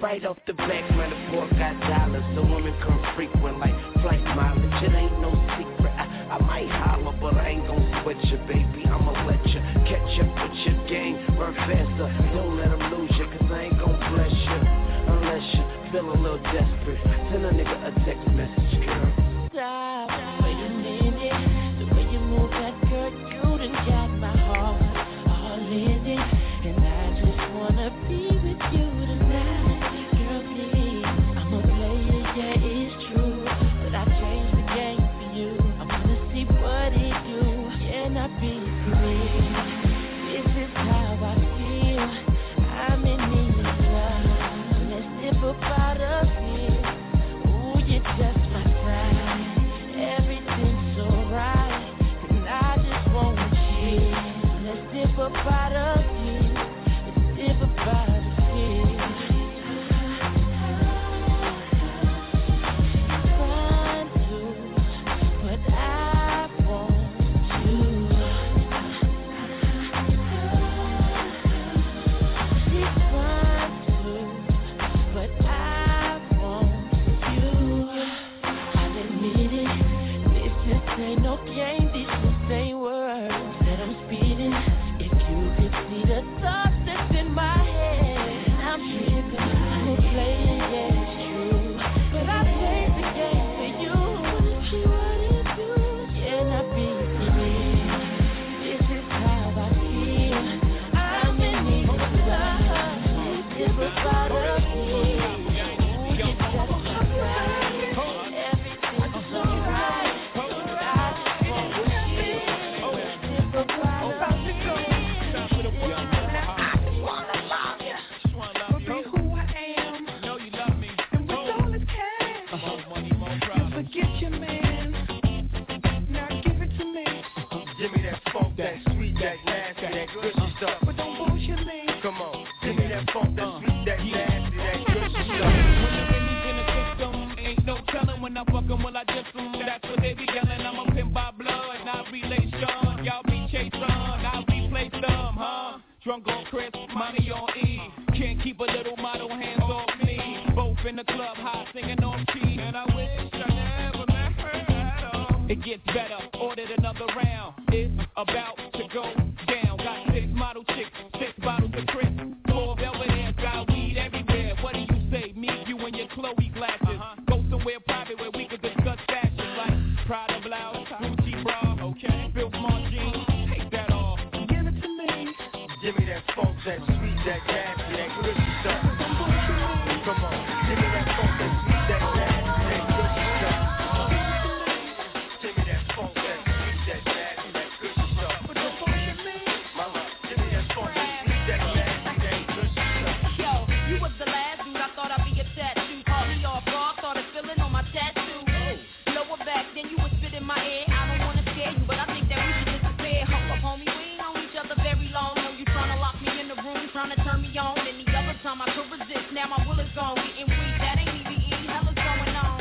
right off the back, man, the boy got dollars. The woman come frequent like flight mileage. It ain't no secret. I might holler, but I ain't gon' sweat you, baby. I'ma let you catch up with your game. Run faster, don't let them lose you, cause I ain't gon' bless you unless you feel a little desperate. Send a nigga a text message, girl. Stop, wait a minute. The way you move that girl, you done got my heart all in it. And I just wanna be with you tonight. Girl, please, I'm a player, yeah, it's true. But I changed the game for you. I wanna see what it do. Can I be free? This is how I feel. I'm in need of love. Let's dip up out of here. Ooh, you're just my side. Everything's so right. And I just want you. Let's dip up out of here. Let's dip up out of here. Fine too, but I want you. She's fine too, but I want you. I'll admit it, this just ain't no game, this just ain't words that I'm speeding. If you could see the thoughts that's in my head, I'm tripping, I'm a player, yeah, it's true. But I played the game for you, wanna see what it do. Can I be free? This is how I feel. I'm in need of love. Dip up out of here. Ooh, you're just my side. Everything's so right. I just want you. Dip up out of here. I just wanna love you. Be who I am. Know you love me. And with all this cash, More money, more problems. forget your man. Now give it to me. Give me that funk, that sweet, that nasty, that gushy stuff. But don't bullshit me. Come on, give me that funk, that sweet, that nasty, that gushy stuff. When the pennies in the system, ain't no telling when I fuck 'em, will I diss 'em? That's what they be yelling. I'm a pimp by blood, not relation. Y'all be chasing, I replace them, huh? Drunk on Chris, money on E. Can't keep a little model hands off me. Both in the club, high singing on key. And I wish I never met her at all. It gets better, ordered another round. It's about to go down. Got 6 model chicks, 6 bottles of Chris. 4 velvet ass, got weed everywhere. What do you say? Me, you, and your Chloe glasses. Go somewhere private where we could discuss fashion like Prada blouse, Gucci bra, okay, Bill Smart jeans. Take that off. Give it to me. Give me that funk, that sweet, that nasty, that gushy stuff. Come on, give me that funk, that sweet, that nasty, that gushy stuff. Give me that funk, that sweet, that nasty, that gushy stuff. Mama, give me that funk, that sweet, that nasty, that gushy stuff. Yo, you was the last dude I thought I'd be a tattoo. Caught me off guard, started feeling on my tattoo. Lower back, then you would spit in my ear. I don't wanna scare you, but I think that we should disappear. Hold up, homie, we ain't known each other very long. Know you tryna lock me in the room, tryna turn me on. Any other time I could resist, now my will is gone. Getting weak, that ain't even easy. Hell is going on.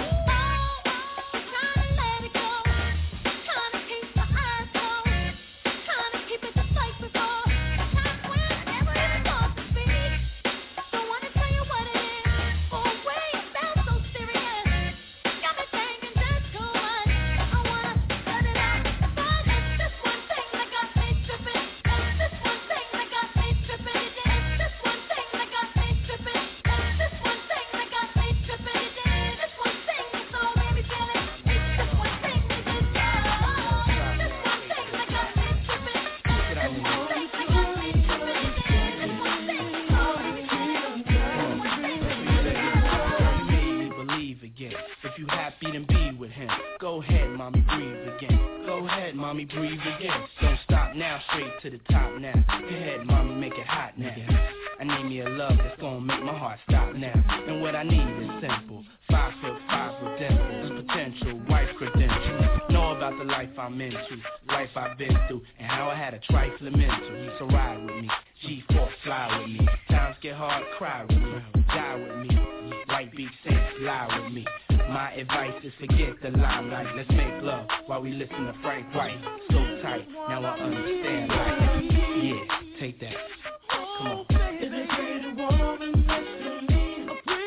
If you happy, then be with him. Go ahead, mommy, breathe again. Go ahead, mommy, breathe again. Don't stop now, straight to the top now. Go ahead, mommy, make it hot now. I need me a love that's gonna make my heart stop now. And what I need is simple. 5'5" with dimples, potential wife credentials. Know about the life I'm into, life I've been through, and how I had a trifling mental. So ride with me, G4 fly with me. Times get hard, cry with me, die with me. White beach saints lie with me. My advice is forget the limelight. Let's make love while we listen to Frank White. So tight, now I understand life. Yeah, take that. Come on. Is it pretty woman next to me? A pretty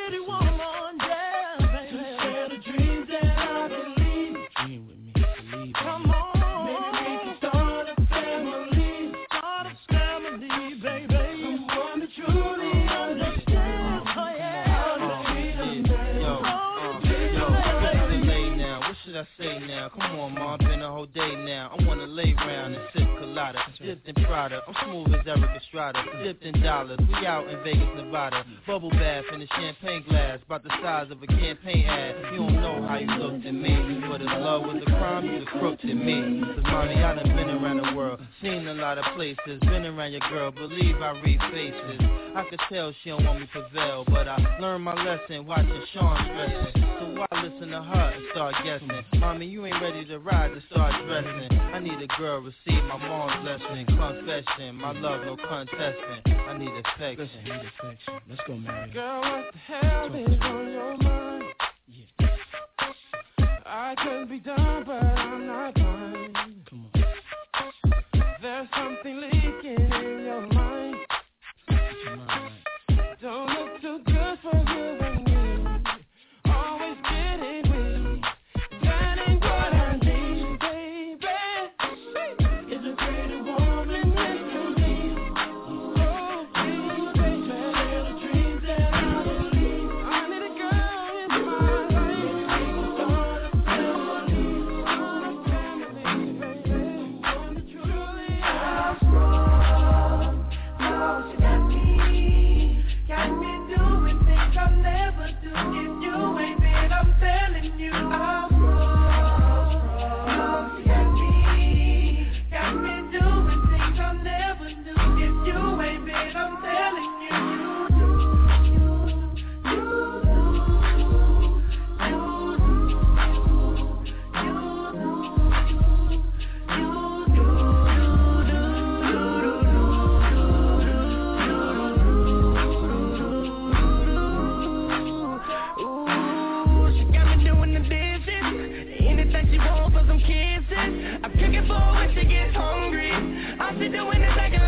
I say now? Come on, ma, been a whole day now. I wanna lay round and sip colada, dipped in Prada. I'm smooth as Eric Estrada, dipped in dollars. We out in Vegas, Nevada. Bubble bath in a champagne glass, about the size of a campaign ad. You don't know how you looked at me, but if love was a crime, you'd have crooked at me. Cause mommy, I done been around the world, seen a lot of places, been around your girl, believe I read faces. I could tell she don't want me to prevail, but I learned my lesson watching Sean stressing. So why listen to her and start guessing? Mommy, you ain't ready to ride to start dressing. I need a girl, receive my mom's lesson. Confession, my love, no contesting. I need affection. Let's go, Mary. Girl, what the hell is on your mind? Yeah. I could be done, but I'm not done. Come on. There's something leaking in your mind. Don't look too good for you and me. Always getting weak. That ain't what I need, baby. Is a pretty woman next to me. Oh, please, baby. Little dreams that I believe. I need a girl in my life. Start a family, baby. One to truly how strong. No, she got me. Got me doing things I'll never do. If you ain't been, I'm telling you, I'm wrong. She got me. Got me doing things I'll never do. If you ain't been, I'm telling you, you do. I pick it for when she gets hungry. I see doing it like a